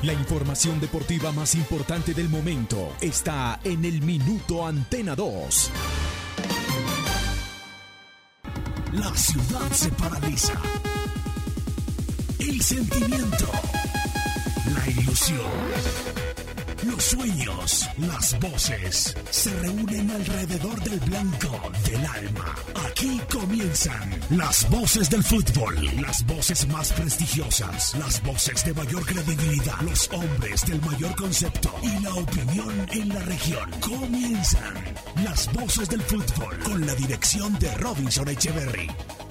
La información deportiva más importante del momento está en el Minuto Antena 2. La ciudad se paraliza. El sentimiento, la ilusión, los sueños, las voces se reúnen alrededor del blanco del alma. Aquí comienzan las voces del fútbol, las voces más prestigiosas, las voces de mayor credibilidad, los hombres del mayor concepto y la opinión en la región. Comienzan las voces del fútbol con la dirección de Robinson Echeverry.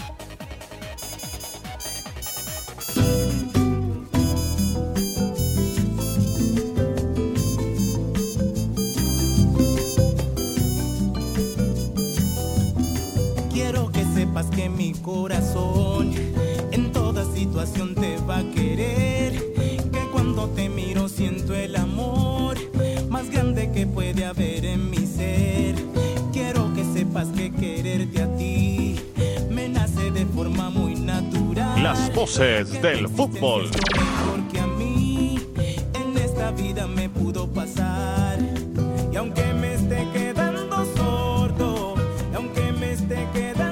Que mi corazón en toda situación te va a querer, que cuando te miro siento el amor más grande que puede haber en mi ser. Quiero que sepas que quererte a ti me nace de forma muy natural. Las voces del fútbol. Porque a mí en esta vida me pudo pasar, y aunque me esté quedando sordo, y aunque me esté quedando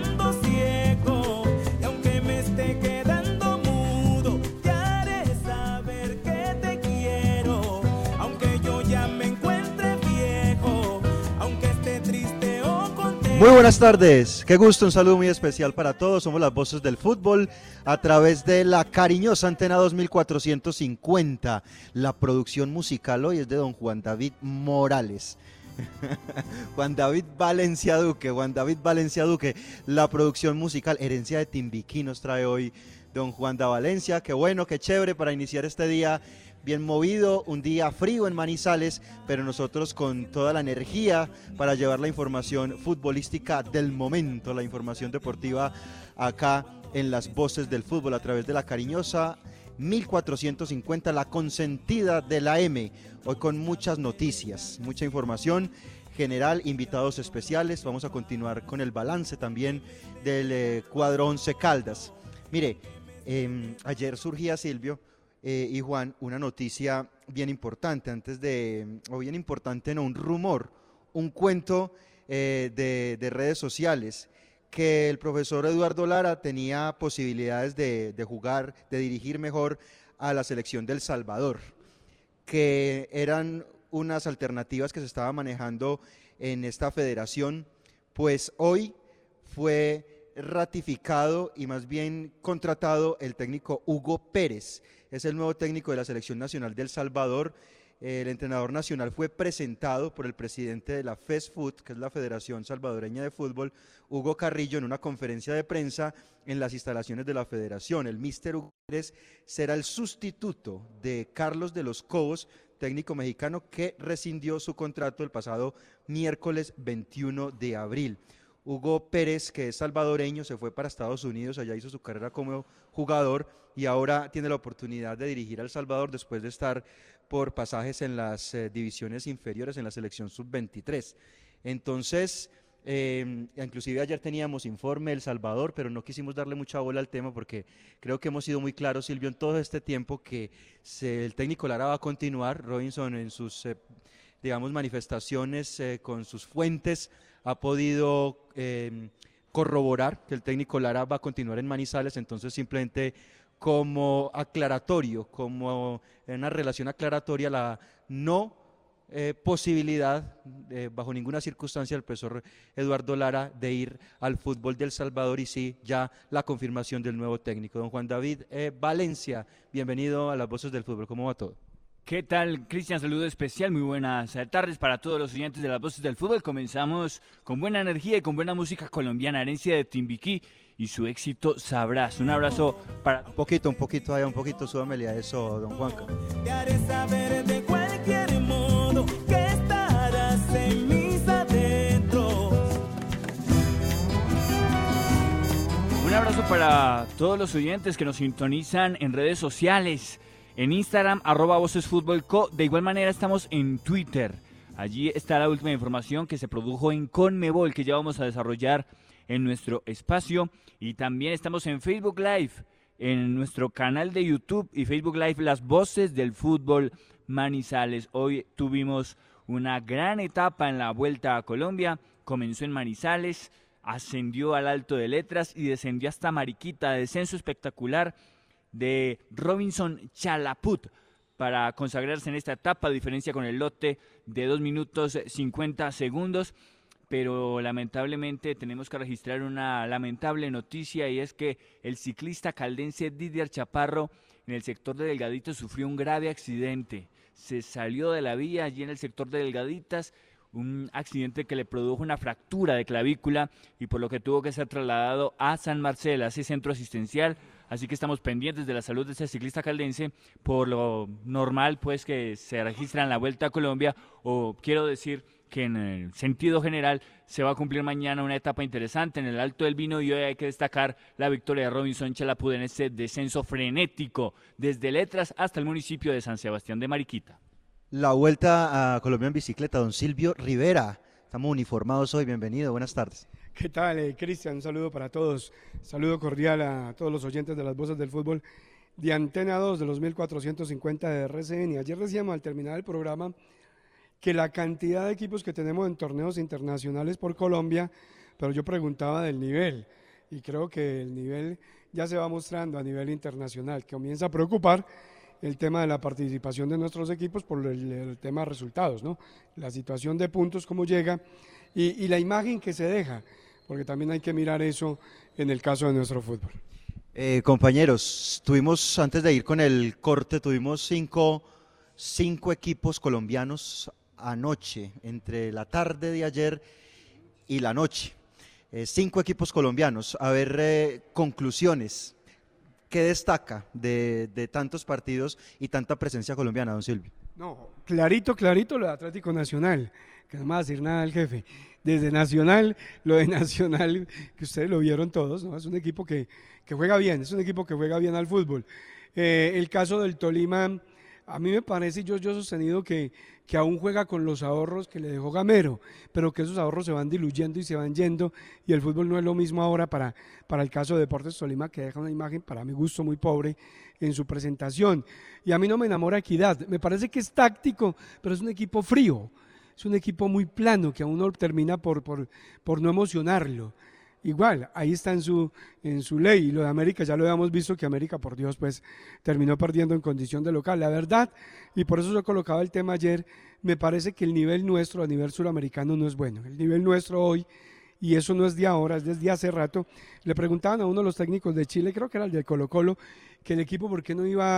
Muy buenas tardes, qué gusto, un saludo muy especial para todos. Somos las voces del fútbol a través de la cariñosa Antena 2450. La producción musical hoy es de don Juan David Morales. Juan David Valencia Duque, la producción musical, herencia de Timbiquí nos trae hoy don Juan da Valencia. Qué bueno, qué chévere para iniciar este día bien movido, un día frío en Manizales, pero nosotros con toda la energía para llevar la información futbolística del momento, la información deportiva acá en las voces del fútbol a través de la cariñosa 1450, la consentida de la M. Hoy con muchas noticias, mucha información general, invitados especiales. Vamos a continuar con el balance también del cuadro Once Caldas. Mire, ayer surgía, Silvio y Juan, una noticia bien importante, un rumor, un cuento de redes sociales, que el profesor Eduardo Lara tenía posibilidades de jugar, de dirigir mejor a la selección del Salvador, que eran unas alternativas que se estaban manejando en esta federación. Pues hoy fue ratificado y más bien contratado el técnico Hugo Pérez. Es el nuevo técnico de la Selección Nacional de El Salvador. El entrenador nacional fue presentado por el presidente de la FESFUT, que es la Federación Salvadoreña de Fútbol, Hugo Carrillo, en una conferencia de prensa en las instalaciones de la federación. El míster Hugo Pérez será el sustituto de Carlos de los Cobos, técnico mexicano que rescindió su contrato el pasado miércoles 21 de abril. Hugo Pérez, que es salvadoreño, se fue para Estados Unidos, allá hizo su carrera como jugador y ahora tiene la oportunidad de dirigir a El Salvador después de estar por pasajes en las divisiones inferiores en la selección sub-23. Entonces, inclusive ayer teníamos informe El Salvador, pero no quisimos darle mucha bola al tema porque creo que hemos sido muy claros, Silvio, en todo este tiempo que el técnico Lara va a continuar. Robinson en sus manifestaciones con sus fuentes ha podido corroborar que el técnico Lara va a continuar en Manizales. Entonces simplemente como aclaratorio, como una relación aclaratoria, la no posibilidad bajo ninguna circunstancia del profesor Eduardo Lara de ir al fútbol del Salvador, y sí ya la confirmación del nuevo técnico. Don Juan David Valencia, bienvenido a las voces del fútbol, ¿cómo va todo? ¿Qué tal, Cristian? Saludo especial, muy buenas tardes para todos los oyentes de las voces del fútbol. Comenzamos con buena energía y con buena música colombiana, herencia de Timbiquí y su éxito Sabrás. Un abrazo para... Un poquito, súbamele a eso, don Juanca. Te haré saber de cualquier modo que estarás en mis adentros. Un abrazo para todos los oyentes que nos sintonizan en redes sociales. En Instagram, @vocesfutbolco. De igual manera estamos en Twitter. Allí está la última información que se produjo en Conmebol, que ya vamos a desarrollar en nuestro espacio. Y también estamos en Facebook Live, en nuestro canal de YouTube y Facebook Live Las Voces del Fútbol Manizales. Hoy tuvimos una gran etapa en la Vuelta a Colombia, comenzó en Manizales, ascendió al Alto de Letras y descendió hasta Mariquita, descenso espectacular de Robinson Chalaput para consagrarse en esta etapa, a diferencia con el lote de 2 minutos 50 segundos, pero lamentablemente tenemos que registrar una lamentable noticia, y es que el ciclista caldense Didier Chaparro en el sector de Delgadito sufrió un grave accidente, se salió de la vía allí en el sector de Delgaditas, un accidente que le produjo una fractura de clavícula y por lo que tuvo que ser trasladado a San Marcelo, a ese centro asistencial. Así que estamos pendientes de la salud de ese ciclista caldense, por lo normal pues que se registra en la Vuelta a Colombia, o quiero decir que en el sentido general se va a cumplir mañana una etapa interesante en el Alto del Vino, y hoy hay que destacar la victoria de Robinson Chalaput en ese descenso frenético desde Letras hasta el municipio de San Sebastián de Mariquita. La Vuelta a Colombia en bicicleta, don Silvio Rivera. Estamos uniformados hoy, bienvenido, buenas tardes. ¿Qué tal, Cristian? Un saludo para todos, saludo cordial a todos los oyentes de Las Voces del Fútbol de Antena 2 de los 1450 de RCN. Ayer decíamos al terminar el programa que la cantidad de equipos que tenemos en torneos internacionales por Colombia, pero yo preguntaba del nivel, y creo que el nivel ya se va mostrando a nivel internacional, que comienza a preocupar el tema de la participación de nuestros equipos por el tema de resultados, ¿no? La situación de puntos, cómo llega, y la imagen que se deja, porque también hay que mirar eso en el caso de nuestro fútbol. Compañeros, tuvimos, antes de ir con el corte, tuvimos cinco equipos colombianos anoche, entre la tarde de ayer y la noche. 5 equipos colombianos. A ver, conclusiones. ¿Qué destaca de tantos partidos y tanta presencia colombiana, don Silvio? No, clarito lo de Atlético Nacional, que no me va a decir nada el jefe. Desde Nacional, lo de Nacional, que ustedes lo vieron todos, ¿no? Es un equipo que juega bien, es un equipo que juega bien al fútbol. El caso del Tolima, a mí me parece, yo he sostenido que aún juega con los ahorros que le dejó Gamero, pero que esos ahorros se van diluyendo y se van yendo, y el fútbol no es lo mismo ahora para el caso de Deportes Tolima, que deja una imagen, para mi gusto, muy pobre en su presentación. Y a mí no me enamora Equidad, me parece que es táctico, pero es un equipo frío, es un equipo muy plano, que a uno termina por no emocionarlo. Igual, ahí está en su ley, y lo de América ya lo habíamos visto, que América, por Dios, pues terminó perdiendo en condición de local. La verdad, y por eso yo colocaba el tema ayer, me parece que el nivel nuestro a nivel suramericano no es bueno. El nivel nuestro hoy, y eso no es de ahora, es desde hace rato, le preguntaban a uno de los técnicos de Chile, creo que era el de Colo-Colo, que el equipo por qué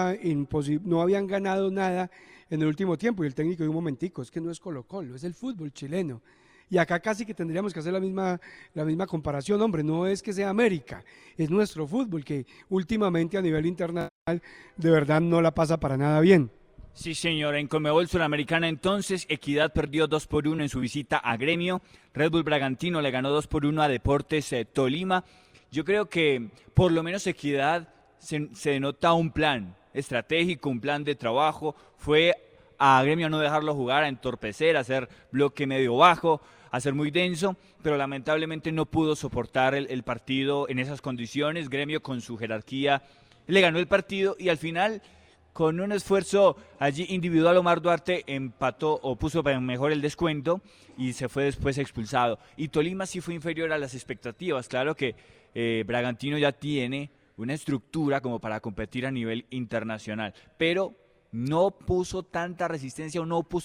no habían ganado nada en el último tiempo, y el técnico dijo: un momentico, es que no es Colo-Colo, es el fútbol chileno. Y acá casi que tendríamos que hacer la misma comparación. Hombre, no es que sea América, es nuestro fútbol, que últimamente a nivel internacional de verdad no la pasa para nada bien. Sí, señor, en Conmebol Suramericana entonces, Equidad perdió 2-1 en su visita a Gremio, Red Bull Bragantino le ganó 2-1 a Deportes Tolima. Yo creo que por lo menos Equidad se denota un plan estratégico, un plan de trabajo, fue a Gremio a no dejarlo jugar, a entorpecer, a hacer bloque medio bajo, a ser muy denso, pero lamentablemente no pudo soportar el partido en esas condiciones. Gremio con su jerarquía le ganó el partido y al final, con un esfuerzo allí individual, Omar Duarte empató o puso mejor el descuento y se fue después expulsado. Y Tolima sí fue inferior a las expectativas. Claro que Bragantino ya tiene una estructura como para competir a nivel internacional, pero no puso tanta resistencia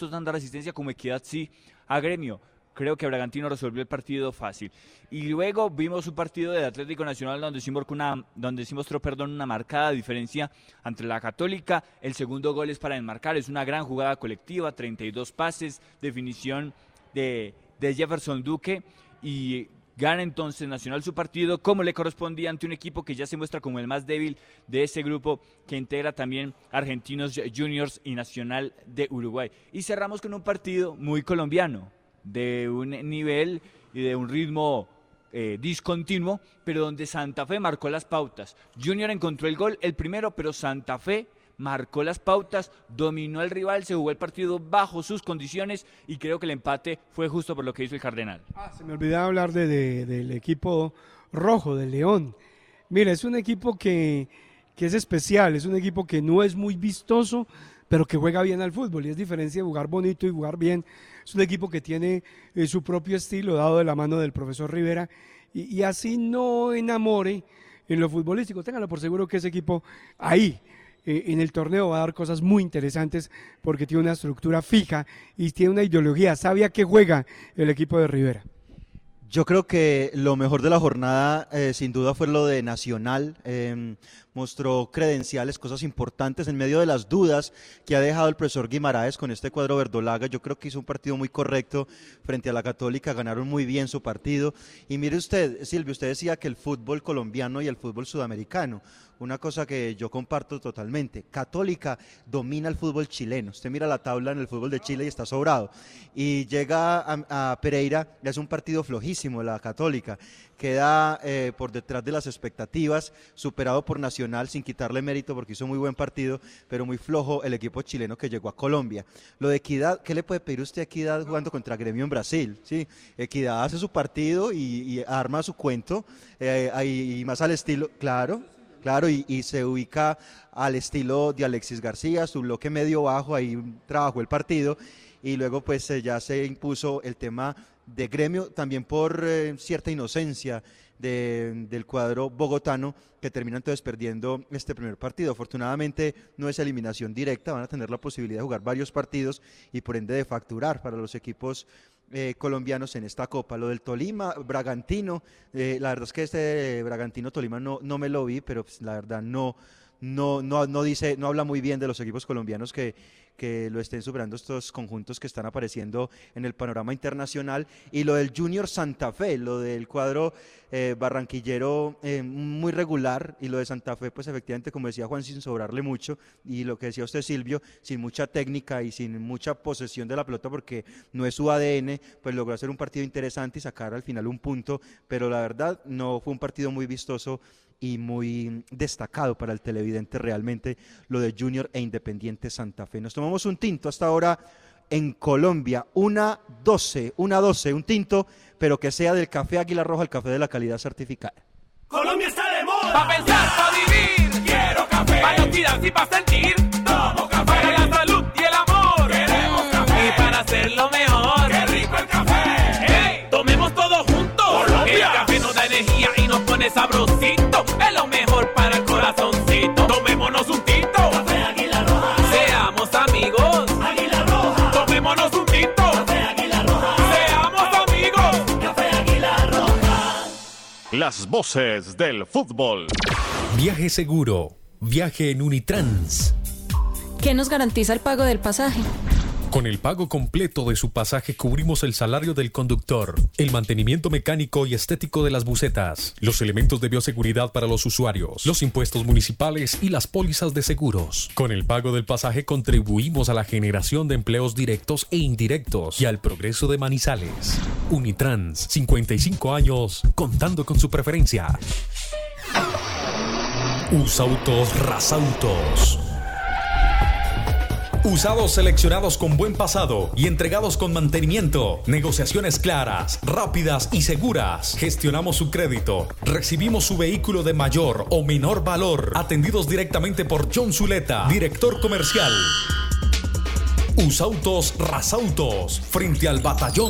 como Equidad sí a Gremio. Creo que Bragantino resolvió el partido fácil. Y luego vimos un partido del Atlético Nacional donde sí mostró una marcada diferencia entre la Católica. El segundo gol es para enmarcar, es una gran jugada colectiva, 32 pases, definición de Jefferson Duque, y gana entonces Nacional su partido como le correspondía ante un equipo que ya se muestra como el más débil de ese grupo, que integra también Argentinos Juniors y Nacional de Uruguay. Y cerramos con un partido muy colombiano, de un nivel y de un ritmo discontinuo, pero donde Santa Fe marcó las pautas. Junior encontró el gol, el primero, pero Santa Fe marcó las pautas, dominó al rival, se jugó el partido bajo sus condiciones y creo que el empate fue justo por lo que hizo el Cardenal. Se me olvidaba hablar del equipo rojo, del León. Mira, es un equipo que es especial, es un equipo que no es muy vistoso, pero que juega bien al fútbol, y es diferencia de jugar bonito y jugar bien. Es un equipo que tiene su propio estilo, dado de la mano del profesor Rivera, y así no enamore en lo futbolístico. Ténganlo por seguro que ese equipo ahí, en el torneo, va a dar cosas muy interesantes, porque tiene una estructura fija y tiene una ideología, sabe a qué juega el equipo de Rivera. Yo creo que lo mejor de la jornada sin duda fue lo de Nacional, mostró credenciales, cosas importantes en medio de las dudas que ha dejado el profesor Guimaraes con este cuadro verdolaga. Yo creo que hizo un partido muy correcto frente a la Católica, ganaron muy bien su partido. Y mire usted, Silvio, usted decía que el fútbol colombiano y el fútbol sudamericano, una cosa que yo comparto totalmente. Católica domina el fútbol chileno. Usted mira la tabla en el fútbol de Chile y está sobrado. Y llega a Pereira, y es un partido flojísimo la Católica. Queda por detrás de las expectativas, superado por Nacional, sin quitarle mérito porque hizo muy buen partido, pero muy flojo el equipo chileno que llegó a Colombia. Lo de Equidad, ¿qué le puede pedir usted a Equidad jugando contra Gremio en Brasil? ¿Sí? Equidad hace su partido y arma su cuento, y más al estilo, claro, y se ubica al estilo de Alexis García, su bloque medio bajo, ahí trabajó el partido, y luego pues ya se impuso el tema de Gremio, también por cierta inocencia del cuadro bogotano, que termina entonces perdiendo este primer partido. Afortunadamente no es eliminación directa, van a tener la posibilidad de jugar varios partidos y por ende de facturar para los equipos colombianos en esta Copa. Lo del Tolima, Bragantino, la verdad es que este Bragantino-Tolima no me lo vi, pero pues, la verdad no habla muy bien de los equipos colombianos que lo estén superando estos conjuntos que están apareciendo en el panorama internacional. Y lo del Junior Santa Fe, lo del cuadro barranquillero, muy regular, y lo de Santa Fe pues efectivamente, como decía Juan, sin sobrarle mucho, y lo que decía usted, Silvio, sin mucha técnica y sin mucha posesión de la pelota porque no es su ADN, pues logró hacer un partido interesante y sacar al final un punto, pero la verdad no fue un partido muy vistoso y muy destacado para el televidente realmente lo de Junior e Independiente Santa Fe. Nos tomamos un tinto hasta ahora en Colombia, 1:12, un tinto, pero que sea del café Águila Roja, el café de la calidad certificada. Colombia está de moda. Pa' pensar, pa' vivir. Quiero café. Pa' actividad y pa' sentir. Tomo café. Para la salud y el amor. Queremos café. Y para hacerlo mejor. ¡Qué rico el café! ¡Hey! Tomemos todos juntos. Colombia. El café nos da energía y nos pone sabrosito. Es lo mejor para el corazoncito. Tomémonos un tinto. Café Águila Roja. Seamos amigos. Águila Roja. Tomémonos un tinto. Café Águila Roja. Seamos amigos. Café Águila Roja. Las voces del fútbol. Viaje seguro. Viaje en Unitrans. ¿Qué nos garantiza el pago del pasaje? Con el pago completo de su pasaje cubrimos el salario del conductor, el mantenimiento mecánico y estético de las busetas, los elementos de bioseguridad para los usuarios, los impuestos municipales y las pólizas de seguros. Con el pago del pasaje contribuimos a la generación de empleos directos e indirectos y al progreso de Manizales. Unitrans, 55 años, contando con su preferencia. Usautos Rasautos. Usados seleccionados con buen pasado y entregados con mantenimiento. Negociaciones claras, rápidas y seguras. Gestionamos su crédito. Recibimos su vehículo de mayor o menor valor. Atendidos directamente por John Zuleta, director comercial. Usautos Rasautos, frente al batallón.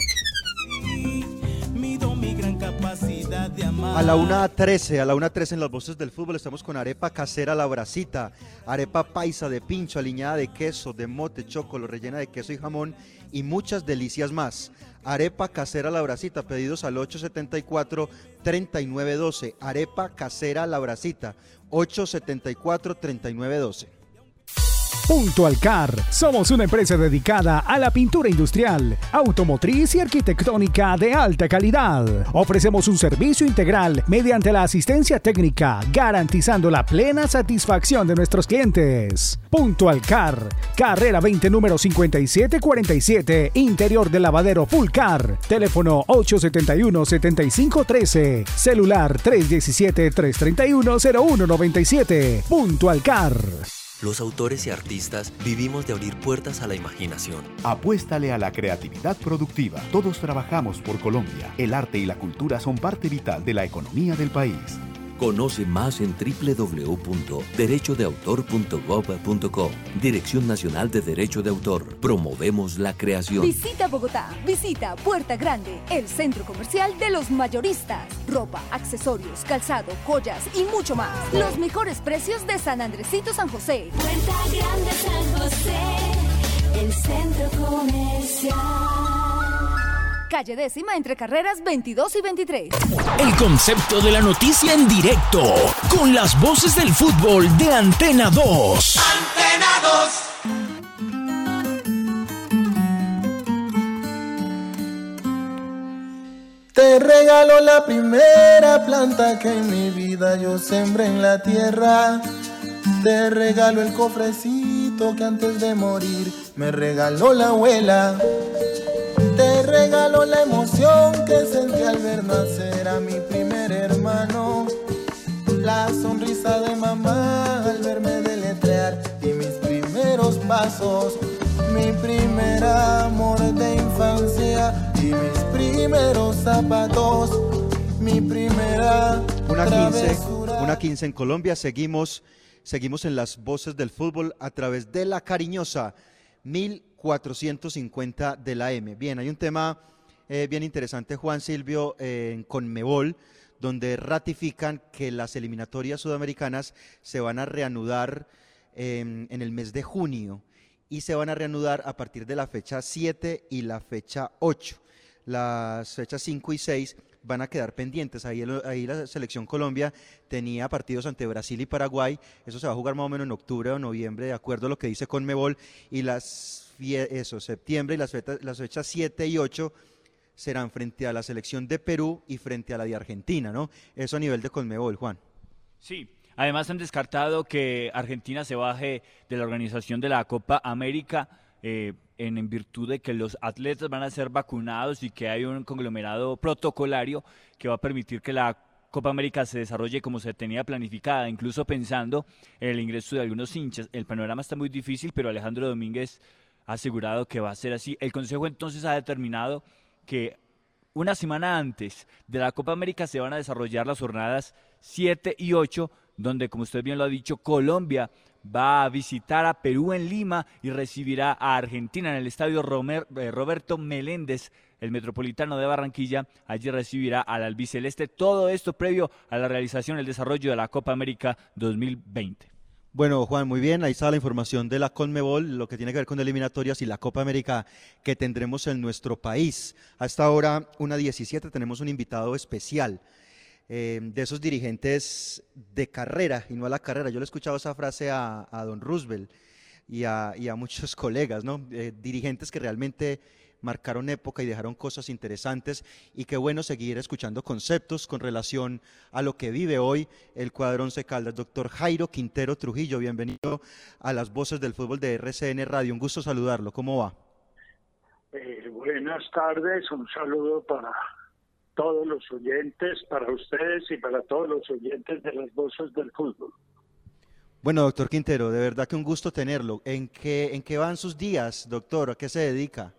A la 1:13 en las voces del fútbol estamos con arepa casera La Bracita, arepa paisa de pincho, aliñada de queso, de mote, chocolo, rellena de queso y jamón y muchas delicias más. Arepa casera La Bracita, pedidos al 874-3912, arepa casera La Bracita, 874-3912. Puntual Car, somos una empresa dedicada a la pintura industrial, automotriz y arquitectónica de alta calidad. Ofrecemos un servicio integral mediante la asistencia técnica, garantizando la plena satisfacción de nuestros clientes. Puntual Car, carrera 20 número 5747, interior del lavadero Full Car, teléfono 871-7513, celular 317-331-0197. Puntual Car. Los autores y artistas vivimos de abrir puertas a la imaginación. Apuéstale a la creatividad productiva. Todos trabajamos por Colombia. El arte y la cultura son parte vital de la economía del país. Conoce más en www.derechodeautor.gov.co. Dirección Nacional de Derecho de Autor. Promovemos la creación. Visita Bogotá, visita Puerta Grande, el centro comercial de los mayoristas. Ropa, accesorios, calzado, joyas y mucho más. Los mejores precios de San Andresito San José. Puerta Grande San José, el centro comercial. Calle 10ª entre carreras 22 y 23. El concepto de la noticia en directo, con las voces del fútbol de Antena 2. Antena 2. Te regalo la primera planta que en mi vida yo sembré en la tierra. Te regalo el cofrecito que antes de morir me regaló la abuela. Te regalo la emoción que sentí al ver nacer a mi primer hermano. La sonrisa de mamá al verme deletrear y mis primeros pasos. Mi primer amor de infancia y mis primeros zapatos. Mi primera travesura. Una 15 en Colombia. Seguimos en las voces del fútbol a través de la cariñosa 1450 de la M. Bien, hay un tema bien interesante, Juan Silvio, en Conmebol, donde ratifican que las eliminatorias sudamericanas se van a reanudar en el mes de junio y se van a reanudar a partir de la fecha 7 y la fecha 8. Las fechas 5 y 6 van a quedar pendientes. Ahí la selección Colombia tenía partidos ante Brasil y Paraguay. Eso se va a jugar más o menos en octubre o noviembre, de acuerdo a lo que dice Conmebol. Y septiembre y las fechas 7 y 8 serán frente a la selección de Perú y frente a la de Argentina, ¿no? Eso a nivel de Conmebol, Juan. Sí, además han descartado que Argentina se baje de la organización de la Copa América en virtud de que los atletas van a ser vacunados y que hay un conglomerado protocolario que va a permitir que la Copa América se desarrolle como se tenía planificada, incluso pensando en el ingreso de algunos hinchas. El panorama está muy difícil, pero Alejandro Domínguez ha asegurado que va a ser así. El Consejo entonces ha determinado que una semana antes de la Copa América se van a desarrollar las jornadas 7 y 8, donde, como usted bien lo ha dicho, Colombia va a visitar a Perú en Lima y recibirá a Argentina en el estadio Roberto Meléndez, el Metropolitano de Barranquilla. Allí recibirá al albiceleste. Todo esto previo a la realización y el desarrollo de la Copa América 2020. Bueno, Juan, muy bien, ahí está la información de la Conmebol, lo que tiene que ver con eliminatorias y la Copa América que tendremos en nuestro país. A esta hora, 1:17, tenemos un invitado especial, de esos dirigentes de carrera y no a la carrera. Yo le he escuchado esa frase a don Roosevelt y a muchos colegas, ¿no? Dirigentes que realmente marcaron época y dejaron cosas interesantes, y qué bueno seguir escuchando conceptos con relación a lo que vive hoy el cuadro Once Caldas. Doctor Jairo Quintero Trujillo, bienvenido a las voces del fútbol de RCN Radio, un gusto saludarlo, ¿cómo va? Buenas tardes, un saludo para todos los oyentes, para ustedes y para todos los oyentes de las voces del fútbol. Bueno, doctor Quintero, de verdad que un gusto tenerlo. ¿En qué van sus días, doctor? ¿A qué se dedica?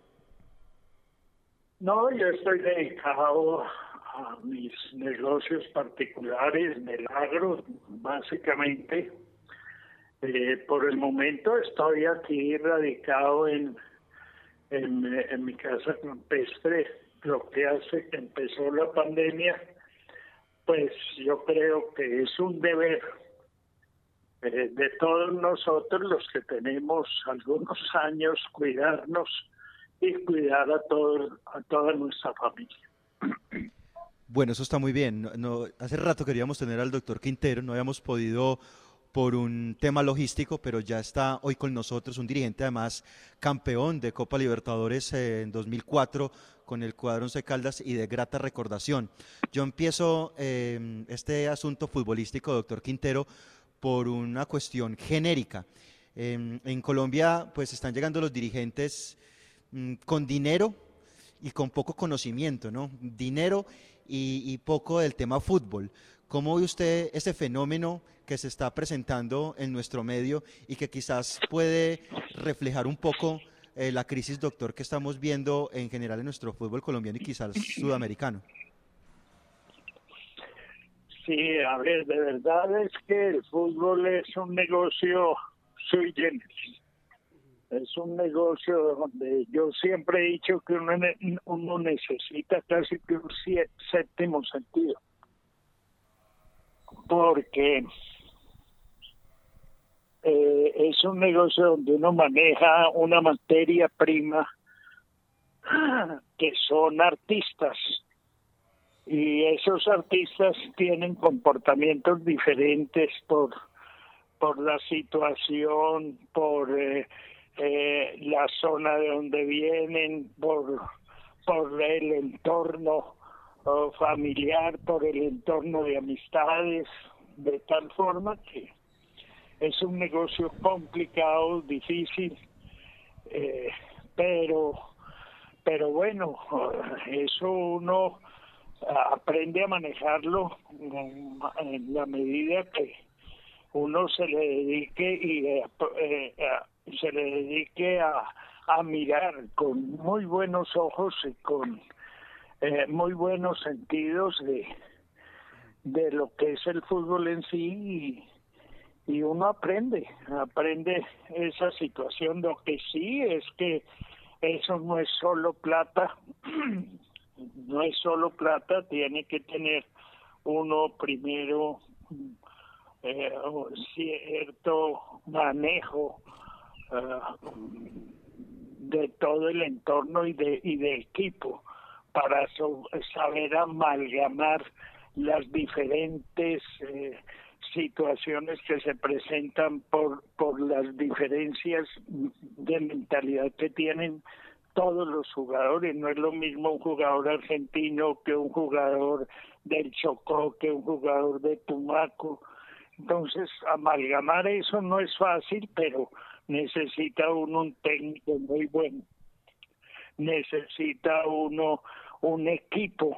No, yo estoy dedicado a mis negocios particulares, del agro, básicamente. Por el momento estoy aquí radicado en mi casa campestre. Lo que hace que empezó la pandemia, pues yo creo que es un deber de todos nosotros los que tenemos algunos años, cuidarnos y cuidar a toda nuestra familia. Bueno, eso está muy bien. Hace rato queríamos tener al doctor Quintero, no habíamos podido por un tema logístico, pero ya está hoy con nosotros, un dirigente además campeón de Copa Libertadores en 2004 con el cuadro Once Caldas y de grata recordación. Yo empiezo este asunto futbolístico, doctor Quintero, por una cuestión genérica. En Colombia pues están llegando los dirigentes con dinero y con poco conocimiento, ¿no? Dinero y poco del tema fútbol. ¿Cómo ve usted ese fenómeno que se está presentando en nuestro medio y que quizás puede reflejar un poco la crisis, doctor, que estamos viendo en general en nuestro fútbol colombiano y quizás sudamericano? Sí, a ver, de verdad es que el fútbol es un negocio sui generis. Es un negocio donde yo siempre he dicho que uno necesita casi que un séptimo sentido. Porque es un negocio donde uno maneja una materia prima que son artistas. Y esos artistas tienen comportamientos diferentes por la situación, por la zona de donde vienen, por el entorno familiar, por el entorno de amistades, de tal forma que es un negocio complicado, difícil, pero bueno, eso uno aprende a manejarlo en la medida que uno se le dedique a mirar con muy buenos ojos y con muy buenos sentidos de lo que es el fútbol en sí, y uno aprende esa situación. Lo que sí es que eso no es solo plata. No es solo plata, tiene que tener uno primero cierto manejo de todo el entorno y de equipo para saber amalgamar las diferentes situaciones que se presentan por las diferencias de mentalidad que tienen todos los jugadores. No es lo mismo un jugador argentino que un jugador del Chocó, que un jugador de Tumaco. Entonces, amalgamar eso no es fácil, pero necesita uno un técnico muy bueno. Necesita uno un equipo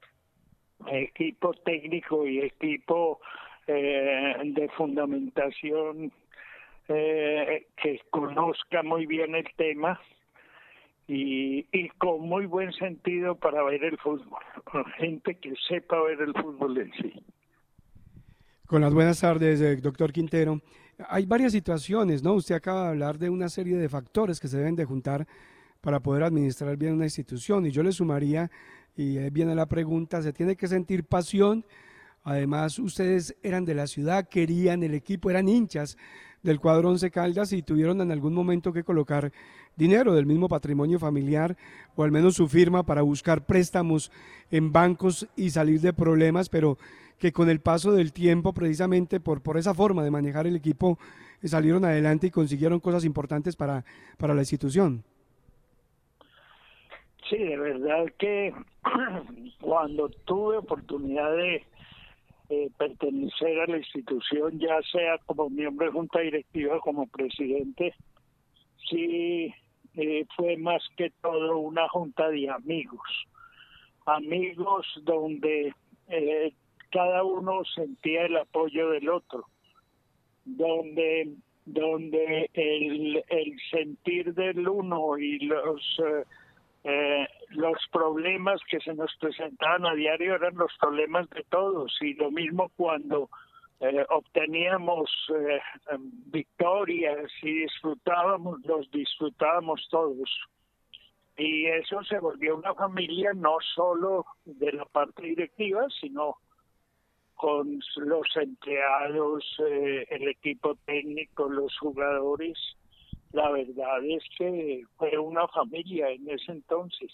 técnico y equipo de fundamentación que conozca muy bien el tema y con muy buen sentido para ver el fútbol, con gente que sepa ver el fútbol en sí. Con las buenas tardes, doctor Quintero. Hay varias situaciones, ¿no? Usted acaba de hablar de una serie de factores que se deben de juntar para poder administrar bien una institución, y yo le sumaría, y ahí viene la pregunta, se tiene que sentir pasión. Además, ustedes eran de la ciudad, querían el equipo, eran hinchas del cuadro Once Caldas y tuvieron en algún momento que colocar dinero del mismo patrimonio familiar o al menos su firma para buscar préstamos en bancos y salir de problemas, pero que con el paso del tiempo, precisamente por esa forma de manejar el equipo, salieron adelante y consiguieron cosas importantes para la institución. Sí, de verdad que cuando tuve oportunidad de pertenecer a la institución, ya sea como miembro de junta directiva, como presidente, sí fue más que todo una junta de amigos donde cada uno sentía el apoyo del otro, donde el sentir del uno y los problemas que se nos presentaban a diario eran los problemas de todos, y lo mismo cuando obteníamos victorias y los disfrutábamos todos. Y eso se volvió una familia no solo de la parte directiva, sino con los empleados, el equipo técnico, los jugadores. La verdad es que fue una familia en ese entonces.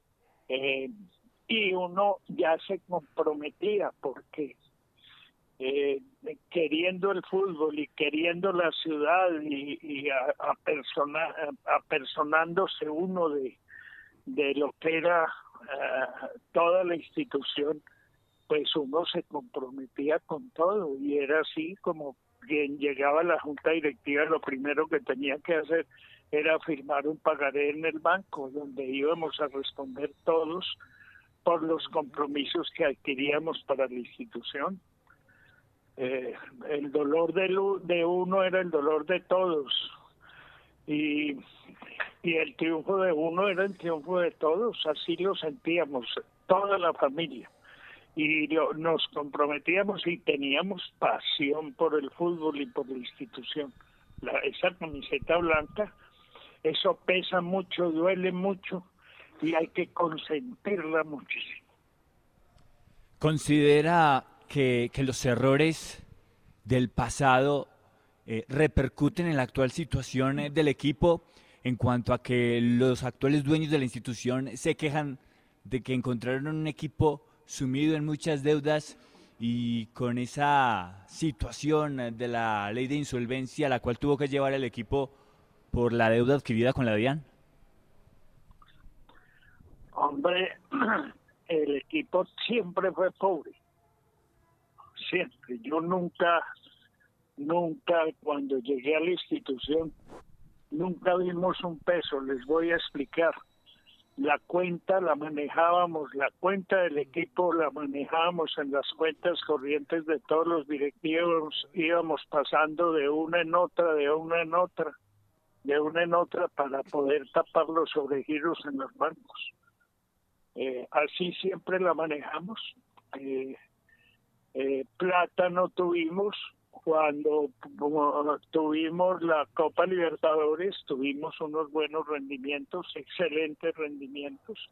Y uno ya se comprometía porque queriendo el fútbol y queriendo la ciudad y apersonándose uno de lo que era toda la institución, pues uno se comprometía con todo, y era así como quien llegaba a la junta directiva, lo primero que tenía que hacer era firmar un pagaré en el banco, donde íbamos a responder todos por los compromisos que adquiríamos para la institución. El dolor de uno era el dolor de todos, y el triunfo de uno era el triunfo de todos. Así lo sentíamos, toda la familia. y nos comprometíamos y teníamos pasión por el fútbol y por la institución. Esa camiseta blanca, eso pesa mucho, duele mucho y hay que consentirla muchísimo. ¿Considera que los errores del pasado repercuten en la actual situación del equipo en cuanto a que los actuales dueños de la institución se quejan de que encontraron un equipo sumido en muchas deudas y con esa situación de la ley de insolvencia, la cual tuvo que llevar el equipo por la deuda adquirida con la DIAN? Hombre, el equipo siempre fue pobre, siempre. Yo nunca cuando llegué a la institución, nunca vimos un peso, les voy a explicar. La cuenta la manejábamos, la cuenta del equipo la manejábamos en las cuentas corrientes de todos los directivos, íbamos pasando de una en otra para poder tapar los sobregiros en los bancos. Así siempre la manejamos. Plata no tuvimos. Cuando tuvimos la Copa Libertadores, tuvimos unos buenos rendimientos, excelentes rendimientos.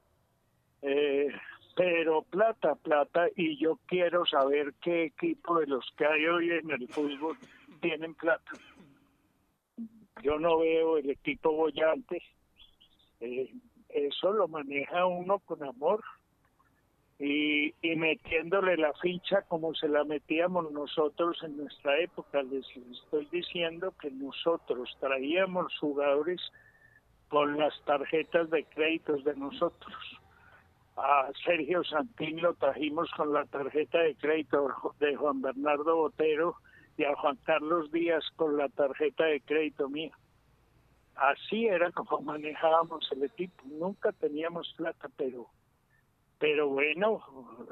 Pero plata, y yo quiero saber qué equipo de los que hay hoy en el fútbol tienen plata. Yo no veo el equipo bollante. Eso lo maneja uno con amor. Y metiéndole la ficha como se la metíamos nosotros en nuestra época. Les estoy diciendo que nosotros traíamos jugadores con las tarjetas de créditos de nosotros. A Sergio Santín lo trajimos con la tarjeta de crédito de Juan Bernardo Botero y a Juan Carlos Díaz con la tarjeta de crédito mía. Así era como manejábamos el equipo. Nunca teníamos plata, pero bueno,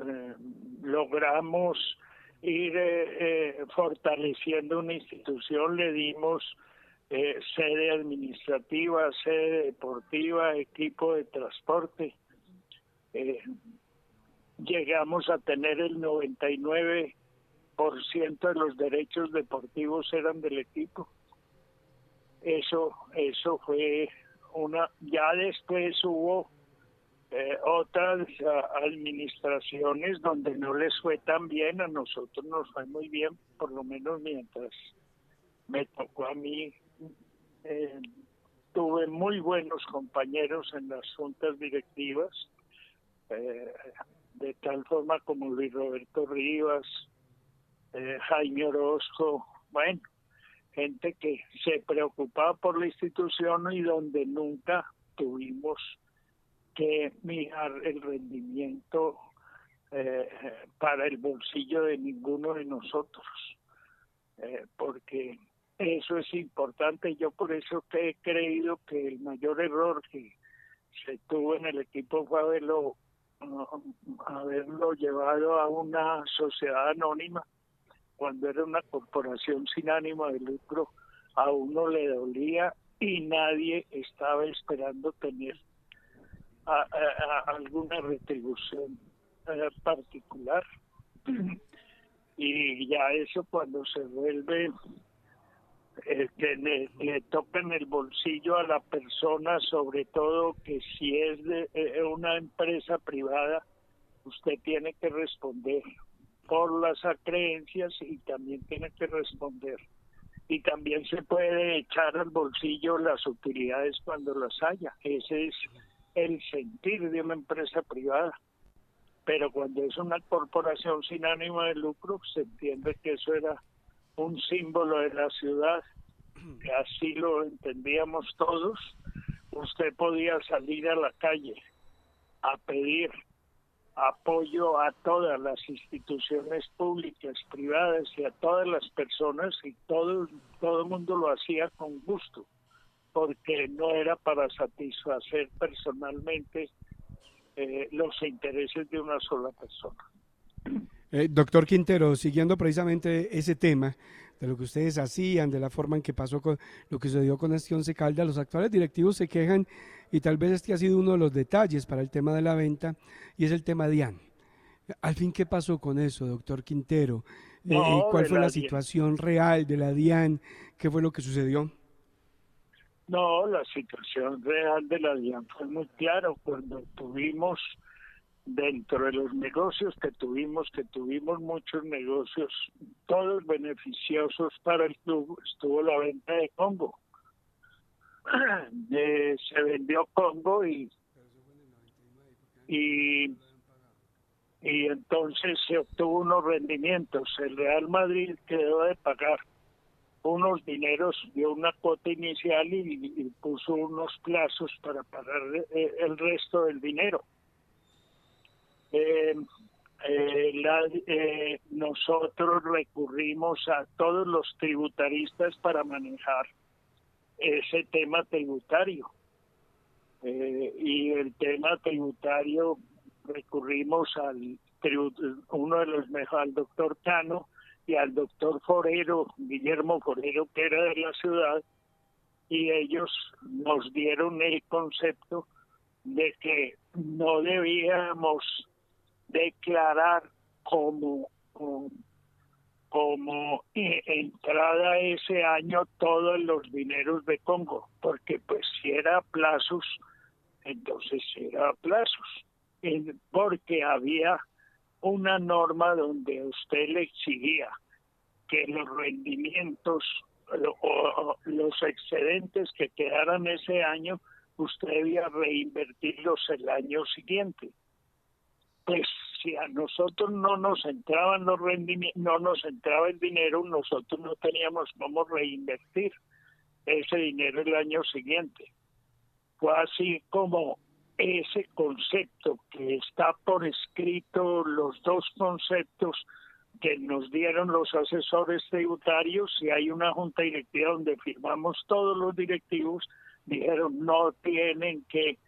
logramos ir fortaleciendo una institución, le dimos sede administrativa, sede deportiva, equipo de transporte. Llegamos a tener el 99% de los derechos deportivos eran del equipo. Eso fue ya después hubo otras administraciones donde no les fue tan bien, a nosotros nos fue muy bien, por lo menos mientras me tocó a mí. Tuve muy buenos compañeros en las juntas directivas, de tal forma como Luis Roberto Rivas, Jaime Orozco, bueno, gente que se preocupaba por la institución y donde nunca tuvimos que mirar el rendimiento para el bolsillo de ninguno de nosotros, porque eso es importante. Yo por eso que he creído que el mayor error que se tuvo en el equipo fue haberlo llevado a una sociedad anónima, cuando era una corporación sin ánimo de lucro. A uno le dolía y nadie estaba esperando tener alguna retribución particular. Y ya eso cuando se vuelve que le toca en el bolsillo a la persona, sobre todo que si es de una empresa privada, usted tiene que responder por las acreencias y también tiene que responder. Y también se puede echar al bolsillo las utilidades cuando las haya. Ese es el sentir de una empresa privada. Pero cuando es una corporación sin ánimo de lucro, se entiende que eso era un símbolo de la ciudad, que así lo entendíamos todos. Usted podía salir a la calle a pedir apoyo a todas las instituciones públicas, privadas y a todas las personas, y todo el mundo lo hacía con gusto, porque no era para satisfacer personalmente los intereses de una sola persona. Doctor Quintero, siguiendo precisamente ese tema de lo que ustedes hacían, de la forma en que pasó con lo que sucedió con este Once Caldas, los actuales directivos se quejan, y tal vez este ha sido uno de los detalles para el tema de la venta, y es el tema DIAN. Al fin, ¿qué pasó con eso, doctor Quintero? No, ¿Cuál fue la DIAN. situación real de la DIAN? ¿Qué fue lo que sucedió? No, la situación real de la DIAN fue muy clara cuando tuvimos, dentro de los negocios que tuvimos muchos negocios, todos beneficiosos para el club, estuvo la venta de Congo. Se vendió Congo y entonces se obtuvo unos rendimientos. El Real Madrid quedó de pagar unos dineros, dio una cuota inicial y puso unos plazos para pagar el resto del dinero. Nosotros recurrimos a todos los tributaristas para manejar ese tema tributario. Y el tema tributario recurrimos al doctor Cano y al doctor Forero, Guillermo Forero, que era de la ciudad, y ellos nos dieron el concepto de que no debíamos declarar como entrada ese año todos los dineros de Congo, porque pues si era a plazos, entonces era a plazos, porque había una norma donde usted le exigía que los rendimientos o los excedentes que quedaran ese año, usted debía reinvertirlos el año siguiente. Pues si a nosotros no nos entraban los rendimientos, no nos entraba el dinero, nosotros no teníamos cómo reinvertir ese dinero el año siguiente. Fue así como ese concepto que está por escrito, los dos conceptos que nos dieron los asesores tributarios, y hay una junta directiva donde firmamos todos los directivos, dijeron no tienen que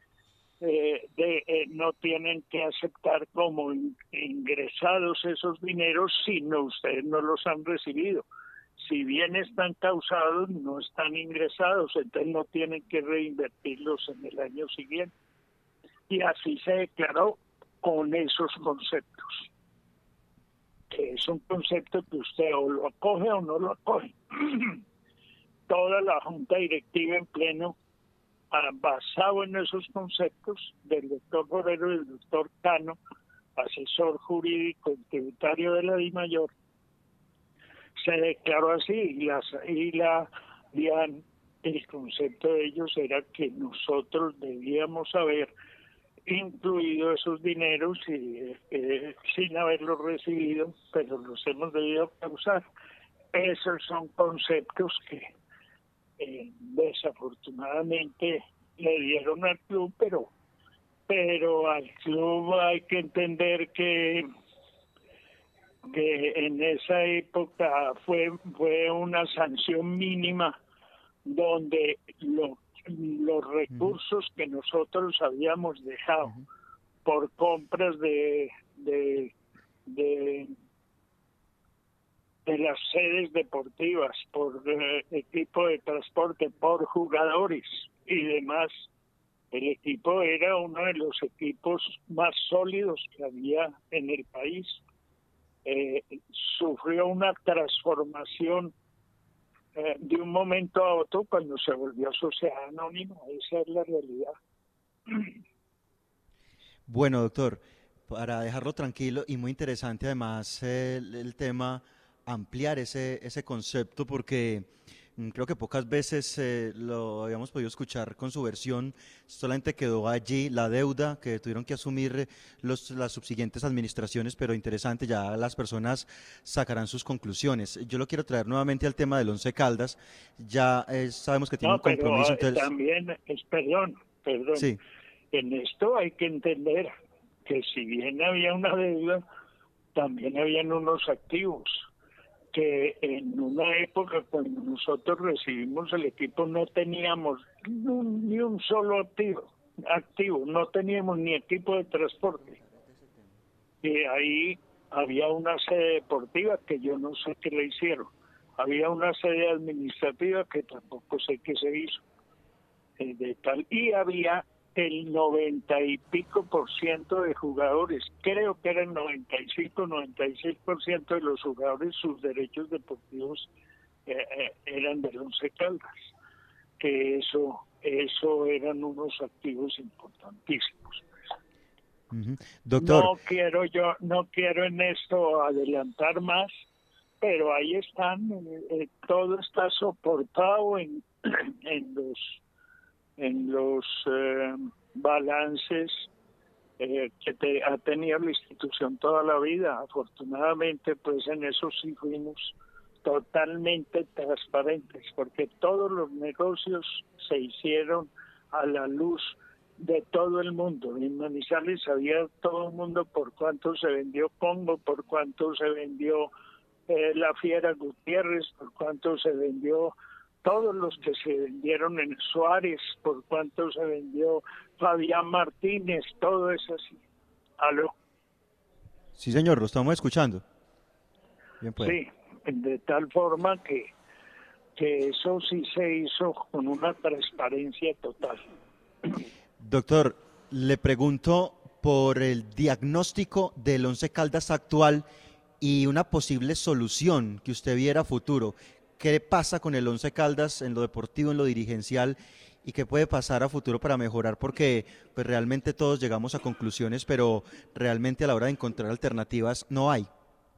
aceptar como ingresados esos dineros si no, ustedes no los han recibido. Si bien están causados, no están ingresados, entonces no tienen que reinvertirlos en el año siguiente. Y así se declaró con esos conceptos, que es un concepto que usted o lo acoge o no lo acoge. Toda la junta directiva en pleno, basado en esos conceptos del doctor Borrero y del doctor Cano, asesor jurídico y tributario de la DIMAYOR, se declaró así, y la DIAN, el concepto de ellos era que nosotros debíamos haber incluido esos dineros y sin haberlos recibido, pero los hemos debido causar. Esos son conceptos que desafortunadamente le dieron al club, pero al club hay que entender que en esa época fue una sanción mínima donde los recursos que nosotros habíamos dejado por compras de las sedes deportivas, por equipo de transporte, por jugadores y demás, el equipo era uno de los equipos más sólidos que había en el país. Sufrió una transformación de un momento a otro cuando se volvió sociedad anónima. Esa es la realidad. Bueno, doctor, para dejarlo tranquilo y muy interesante además el tema, ampliar ese concepto, porque creo que pocas veces lo habíamos podido escuchar con su versión. Solamente quedó allí la deuda que tuvieron que asumir las subsiguientes administraciones, pero interesante, ya las personas sacarán sus conclusiones. Yo lo quiero traer nuevamente al tema del Once Caldas. Ya sabemos que tiene un compromiso. Pero también, perdón, sí. En esto hay que entender que si bien había una deuda, también habían unos activos, que en una época cuando nosotros recibimos el equipo no teníamos ni un solo activo, no teníamos ni equipo de transporte. Y ahí había una sede deportiva que yo no sé qué le hicieron, había una sede administrativa que tampoco sé qué se hizo, y había que el 90 y pico % de jugadores, creo que era el 95, 96% de los jugadores, sus derechos deportivos eran del Once Caldas, que eso eran unos activos importantísimos. Doctor. No quiero en esto adelantar más, pero ahí están, todo está soportado en los balances que ha tenido la institución toda la vida. Afortunadamente, pues en eso sí fuimos totalmente transparentes, porque todos los negocios se hicieron a la luz de todo el mundo. En Manizales sabía todo el mundo por cuánto se vendió Congo, por cuánto se vendió La Fiera Gutiérrez, por cuánto se vendió todos los que se vendieron en Suárez, por cuánto se vendió Fabián Martínez, todo eso así. ¿Aló? Sí, señor, lo estamos escuchando. Bien, pues. Sí, de tal forma que eso sí se hizo con una transparencia total. Doctor, le pregunto por el diagnóstico del Once Caldas actual y una posible solución que usted viera a futuro. ¿Qué pasa con el Once Caldas en lo deportivo, en lo dirigencial, y qué puede pasar a futuro para mejorar? Porque pues realmente todos llegamos a conclusiones, pero realmente a la hora de encontrar alternativas no hay.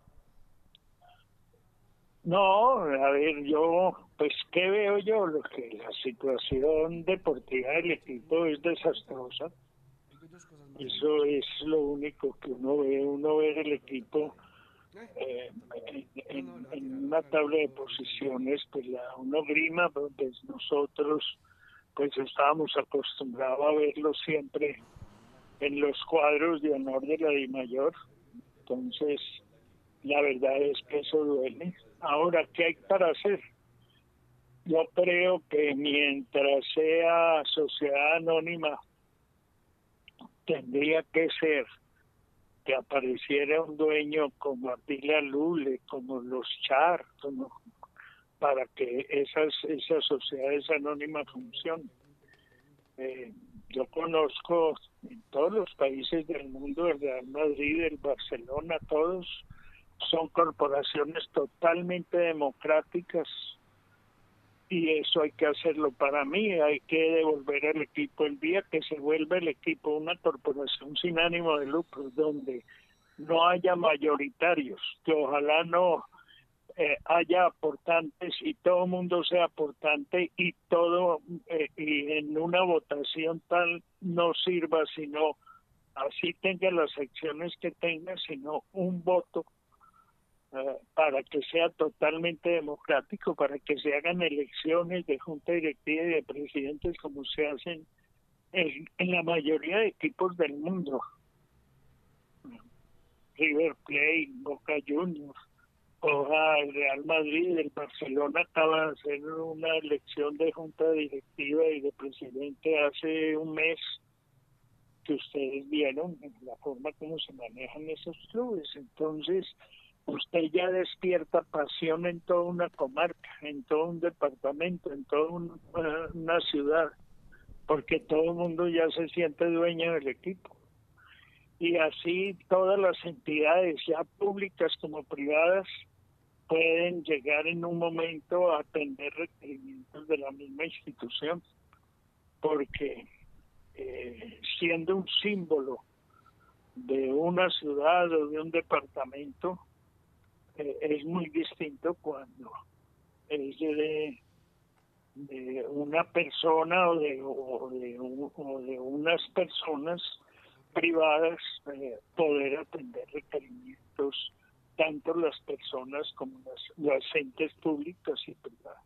No, a ver, pues, ¿qué veo yo? Lo que la situación deportiva del equipo es desastrosa. Eso es lo único que uno ve el equipo en una tabla de posiciones, pues uno grima, pues nosotros pues estábamos acostumbrados a verlo siempre en los cuadros de honor de la DIMAYOR. Entonces, la verdad es que eso duele. Ahora, ¿qué hay para hacer? Yo creo que mientras sea sociedad anónima, tendría que ser que apareciera un dueño como Atila Lule, como los Char, para que esas sociedades anónimas funcionen. Yo conozco en todos los países del mundo, el Real Madrid, el Barcelona, todos son corporaciones totalmente democráticas, y eso hay que hacerlo. Para mí hay que devolver al equipo el día que se vuelve el equipo una corporación sin ánimo de lucro, donde no haya mayoritarios, que ojalá no haya aportantes y todo el mundo sea aportante, y todo y en una votación tal no sirva, sino así tenga las acciones que tenga, sino un voto para que sea totalmente democrático, para que se hagan elecciones de junta directiva y de presidentes como se hacen en la mayoría de equipos del mundo. River Plate, Boca Juniors, el Real Madrid, el Barcelona acaba de hacer una elección de junta directiva y de presidente hace un mes, que ustedes vieron la forma como se manejan esos clubes. Entonces, usted ya despierta pasión en toda una comarca, en todo un departamento, en toda una ciudad, porque todo el mundo ya se siente dueño del equipo. Y así todas las entidades, ya públicas como privadas, pueden llegar en un momento a atender requerimientos de la misma institución, porque siendo un símbolo de una ciudad o de un departamento, es muy distinto cuando es de una persona o de unas personas privadas, poder atender requerimientos, tanto las personas como las entes públicas y privadas.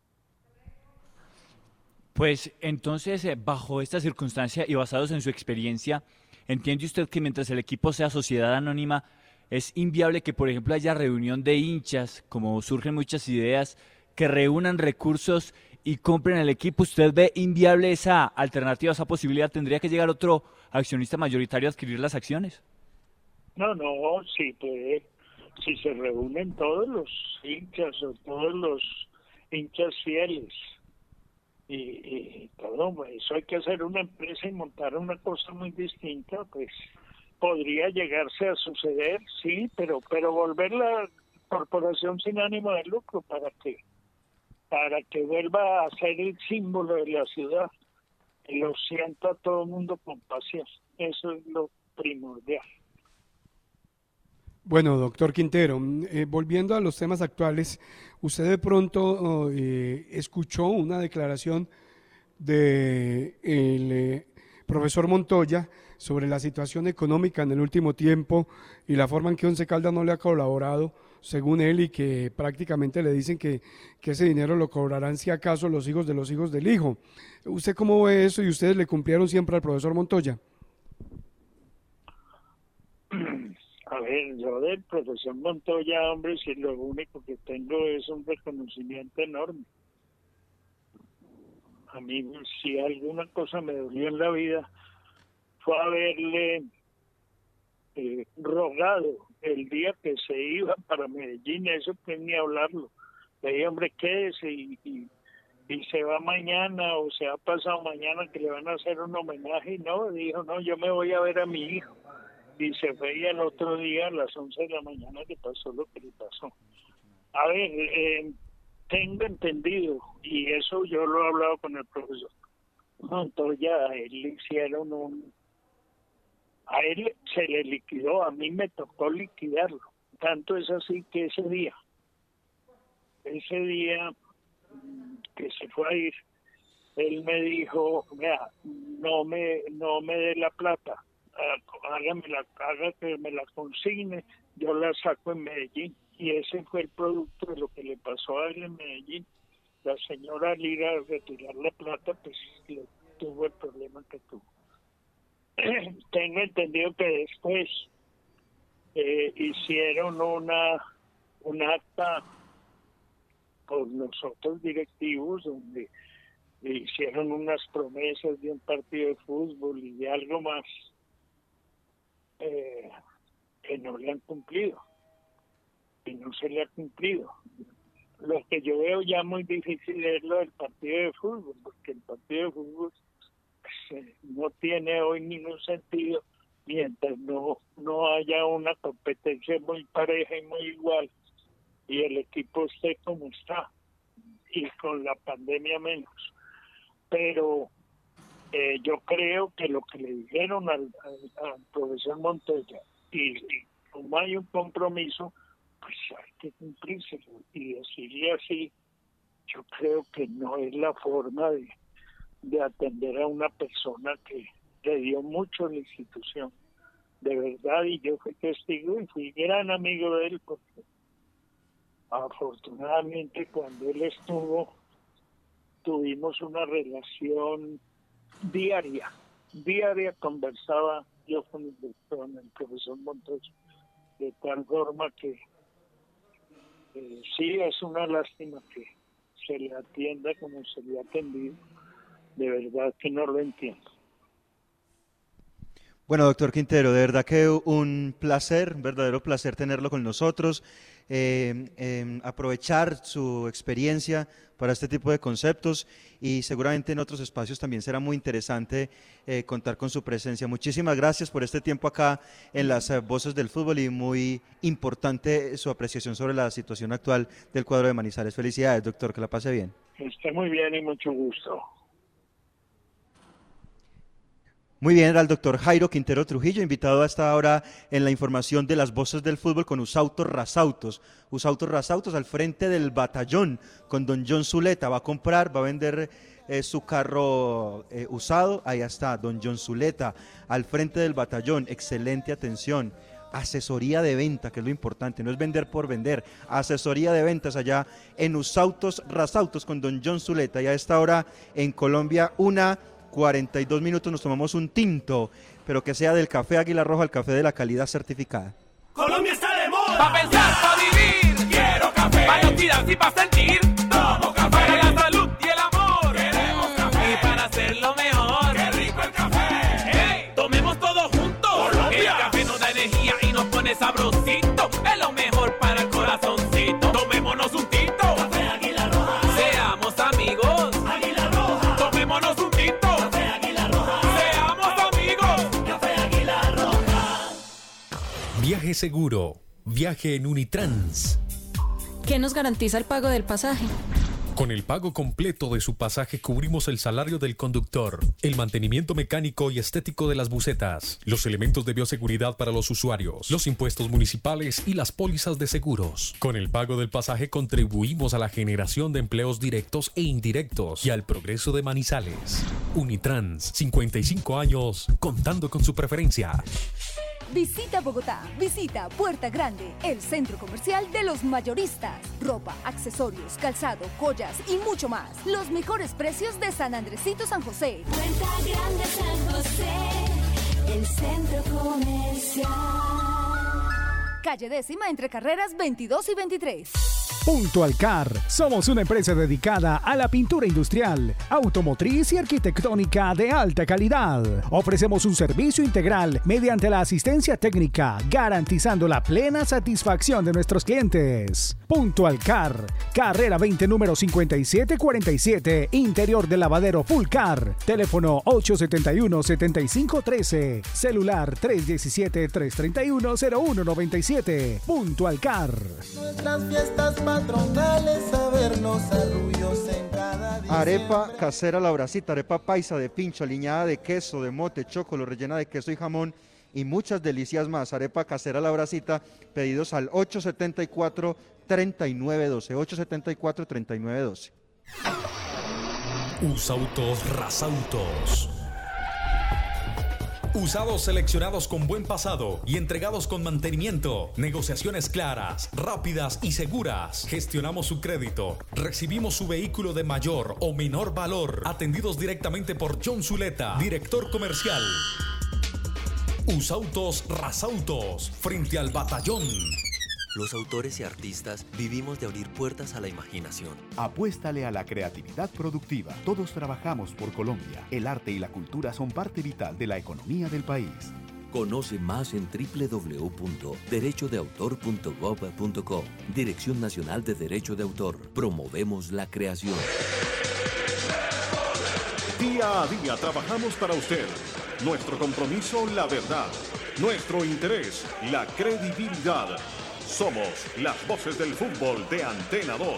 Pues entonces, bajo esta circunstancia y basados en su experiencia, ¿entiende usted que mientras el equipo sea sociedad anónima, es inviable que, por ejemplo, haya reunión de hinchas, como surgen muchas ideas, que reúnan recursos y compren el equipo? ¿Usted ve inviable esa alternativa, esa posibilidad? ¿Tendría que llegar otro accionista mayoritario a adquirir las acciones? No, sí puede. Si se reúnen todos los hinchas o todos los hinchas fieles y todo, eso hay que hacer una empresa y montar una cosa muy distinta, pues podría llegarse a suceder, sí, pero volver la corporación sin ánimo de lucro para que vuelva a ser el símbolo de la ciudad y lo sienta todo el mundo con pasión. Eso es lo primordial. Bueno, doctor Quintero, volviendo a los temas actuales, usted de pronto escuchó una declaración del profesor Montoya sobre la situación económica en el último tiempo y la forma en que Once Caldas no le ha colaborado, según él, y que prácticamente le dicen que ese dinero lo cobrarán si acaso los hijos de los hijos del hijo. ¿Usted cómo ve eso y ustedes le cumplieron siempre al profesor Montoya? A ver, yo del profesor Montoya, hombre, si lo único que tengo es un reconocimiento enorme. A mí, si alguna cosa me dolió en la vida, fue haberle rogado el día que se iba para Medellín, eso que ni hablarlo. Le dije, hombre, quédese y se va mañana o se ha pasado mañana que le van a hacer un homenaje. Y no, dijo, no, yo me voy a ver a mi hijo. Y se fue y al otro día a las 11 de la mañana le pasó lo que le pasó. A ver, tengo entendido, y eso yo lo he hablado con el profesor Montoya, a él le hicieron a él se le liquidó, a mí me tocó liquidarlo. Tanto es así que ese día que se fue a ir, él me dijo, vea, no me dé la plata, haga que me la consigne, yo la saco en Medellín. Y ese fue el producto de lo que le pasó a él en Medellín. La señora al ir a retirar la plata, pues tuvo el problema que tuvo. Tengo entendido que después hicieron un acta con nosotros directivos donde hicieron unas promesas de un partido de fútbol y de algo más que no le han cumplido y no se le ha cumplido. Lo que yo veo ya muy difícil es lo del partido de fútbol, porque el partido de fútbol no tiene hoy ningún sentido mientras no haya una competencia muy pareja y muy igual y el equipo esté como está y con la pandemia menos. Pero yo creo que lo que le dijeron al profesor Montoya y como hay un compromiso, pues hay que cumplírselo y decirle así. Yo creo que no es la forma de atender a una persona que le dio mucho a la institución, de verdad, y yo fui testigo y fui gran amigo de él, porque afortunadamente cuando él estuvo tuvimos una relación diaria conversaba yo con el profesor Montoya, de tal forma que sí, es una lástima que se le atienda como se le ha atendido. De verdad que no lo entiendo. Bueno, doctor Quintero, de verdad que un placer, un verdadero placer tenerlo con nosotros, aprovechar su experiencia para este tipo de conceptos y seguramente en otros espacios también será muy interesante contar con su presencia. Muchísimas gracias por este tiempo acá en las Voces del Fútbol y muy importante su apreciación sobre la situación actual del cuadro de Manizales. Felicidades, doctor, que la pase bien. Esté muy bien y mucho gusto. Muy bien, era el doctor Jairo Quintero Trujillo, invitado a esta hora en la información de las Voces del Fútbol con Usautos Rasautos. Usautos Rasautos al frente del batallón con don John Zuleta. Va a vender su carro usado. Ahí está, don John Zuleta al frente del batallón. Excelente atención. Asesoría de venta, que es lo importante, no es vender por vender. Asesoría de ventas allá en Usautos Rasautos con don John Zuleta. Y a esta hora en Colombia, 1:42 nos tomamos un tinto, pero que sea del café Águila Roja, el café de la calidad certificada. Colombia está de moda. Pa' pensar, pa' vivir. Quiero café. Para actividad y pa' sentir. Tomo café. Para la salud y el amor. Queremos café. Y para hacerlo mejor. Qué rico el café. Hey, tomemos todos juntos. Colombia. El café nos da energía y nos pone sabrosito. Es lo mejor para el corazoncito. Tomémonos un tinto. Café Águila Roja. Seamos amigos. Águila Roja. Viaje seguro. Viaje en Unitrans. ¿Qué nos garantiza el pago del pasaje? Con el pago completo de su pasaje cubrimos el salario del conductor, el mantenimiento mecánico y estético de las busetas, los elementos de bioseguridad para los usuarios, los impuestos municipales y las pólizas de seguros. Con el pago del pasaje contribuimos a la generación de empleos directos e indirectos y al progreso de Manizales. Unitrans, 55 años, contando con su preferencia. Visita Bogotá, visita Puerta Grande, el centro comercial de los mayoristas. Ropa, accesorios, calzado, joyas y mucho más. Los mejores precios de San Andresito San José. Puerta Grande San José, el centro comercial. Calle 10ª entre carreras 22 y 23. Puntual Car. Somos una empresa dedicada a la pintura industrial, automotriz y arquitectónica de alta calidad. Ofrecemos un servicio integral mediante la asistencia técnica, garantizando la plena satisfacción de nuestros clientes. Puntual Car. Carrera 20, número 5747, interior del lavadero Full Car. Teléfono 871-7513. Celular 317-331-0197. Puntual Car. Nuestras fiestas patronales, a vernos arrullos en cada día. Arepa casera La Bracita, arepa paisa de pincho, aliñada de queso, de mote, chocolo, rellena de queso y jamón y muchas delicias más. Arepa casera La Bracita, pedidos al 874-3912, 874-3912. Usautos Rasautos. Usados seleccionados con buen pasado y entregados con mantenimiento. Negociaciones claras, rápidas y seguras. Gestionamos su crédito. Recibimos su vehículo de mayor o menor valor. Atendidos directamente por John Zuleta, director comercial. Usautos Rasautos, frente al batallón. Los autores y artistas vivimos de abrir puertas a la imaginación. Apuéstale a la creatividad productiva. Todos trabajamos por Colombia. El arte y la cultura son parte vital de la economía del país. Conoce más en www.derechodeautor.gov.co. Dirección Nacional de Derecho de Autor. Promovemos la creación. Día a día trabajamos para usted. Nuestro compromiso, la verdad. Nuestro interés, la credibilidad. Somos las voces del fútbol de Antena 2.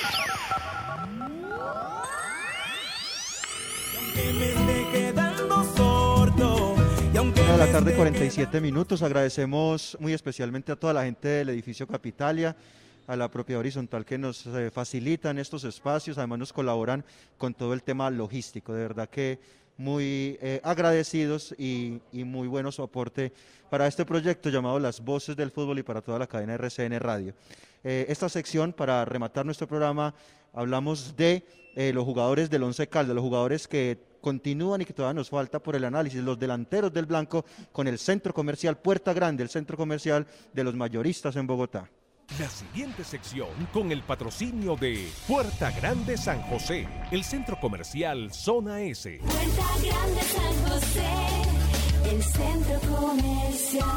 A la tarde, 47 minutos. Agradecemos muy especialmente a toda la gente del edificio Capitalia, a la propiedad horizontal que nos facilitan estos espacios, además nos colaboran con todo el tema logístico. De verdad que muy agradecidos y muy bueno su aporte para este proyecto llamado Las Voces del Fútbol y para toda la cadena RCN Radio. Esta sección, para rematar nuestro programa, hablamos de los jugadores del Once Caldas, los jugadores que continúan y que todavía nos falta por el análisis, los delanteros del Blanco con el centro comercial Puerta Grande, el centro comercial de los mayoristas en Bogotá. La siguiente sección con el patrocinio de Puerta Grande San José, el centro comercial Zona S. Puerta Grande San José, el centro comercial.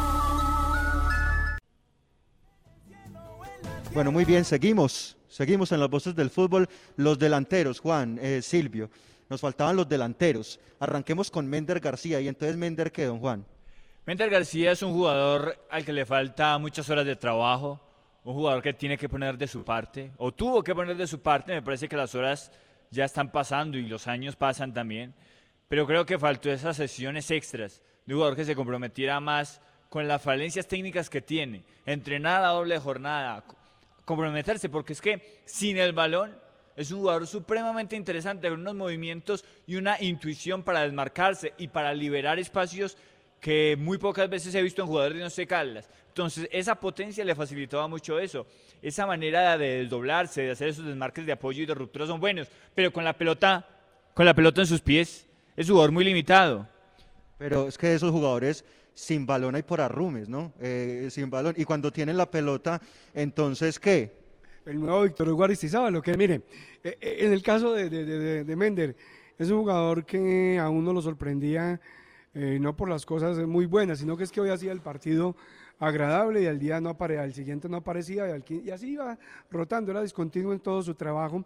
Bueno, muy bien, seguimos en las voces del fútbol. Los delanteros, Juan, Silvio, nos faltaban los delanteros. Arranquemos con Mender García. ¿Y entonces Mender qué, don Juan? Mender García es un jugador al que le falta muchas horas de trabajo. Un jugador que tiene que poner de su parte, o tuvo que poner de su parte. Me parece que las horas ya están pasando y los años pasan también, pero creo que faltó esas sesiones extras de un jugador que se comprometiera más con las falencias técnicas que tiene, entrenar a doble jornada, comprometerse, porque es que sin el balón es un jugador supremamente interesante, con unos movimientos y una intuición para desmarcarse y para liberar espacios que muy pocas veces he visto en jugadores de Once Caldas. Entonces, esa potencia le facilitaba mucho eso. Esa manera de desdoblarse, de hacer esos desmarques de apoyo y de ruptura son buenos, pero con la pelota en sus pies, es un jugador muy limitado. Pero es que esos jugadores sin balón hay por arrumes, ¿no? Sin balón. Y cuando tienen la pelota, entonces, ¿qué? El nuevo Víctor Hugo Aristizábal, que mire, en el caso de Mender, es un jugador que a uno lo sorprendía, no por las cosas muy buenas, sino que es que hoy hacía el partido agradable y al día no aparecía, al siguiente no aparecía y así iba rotando, era discontinuo en todo su trabajo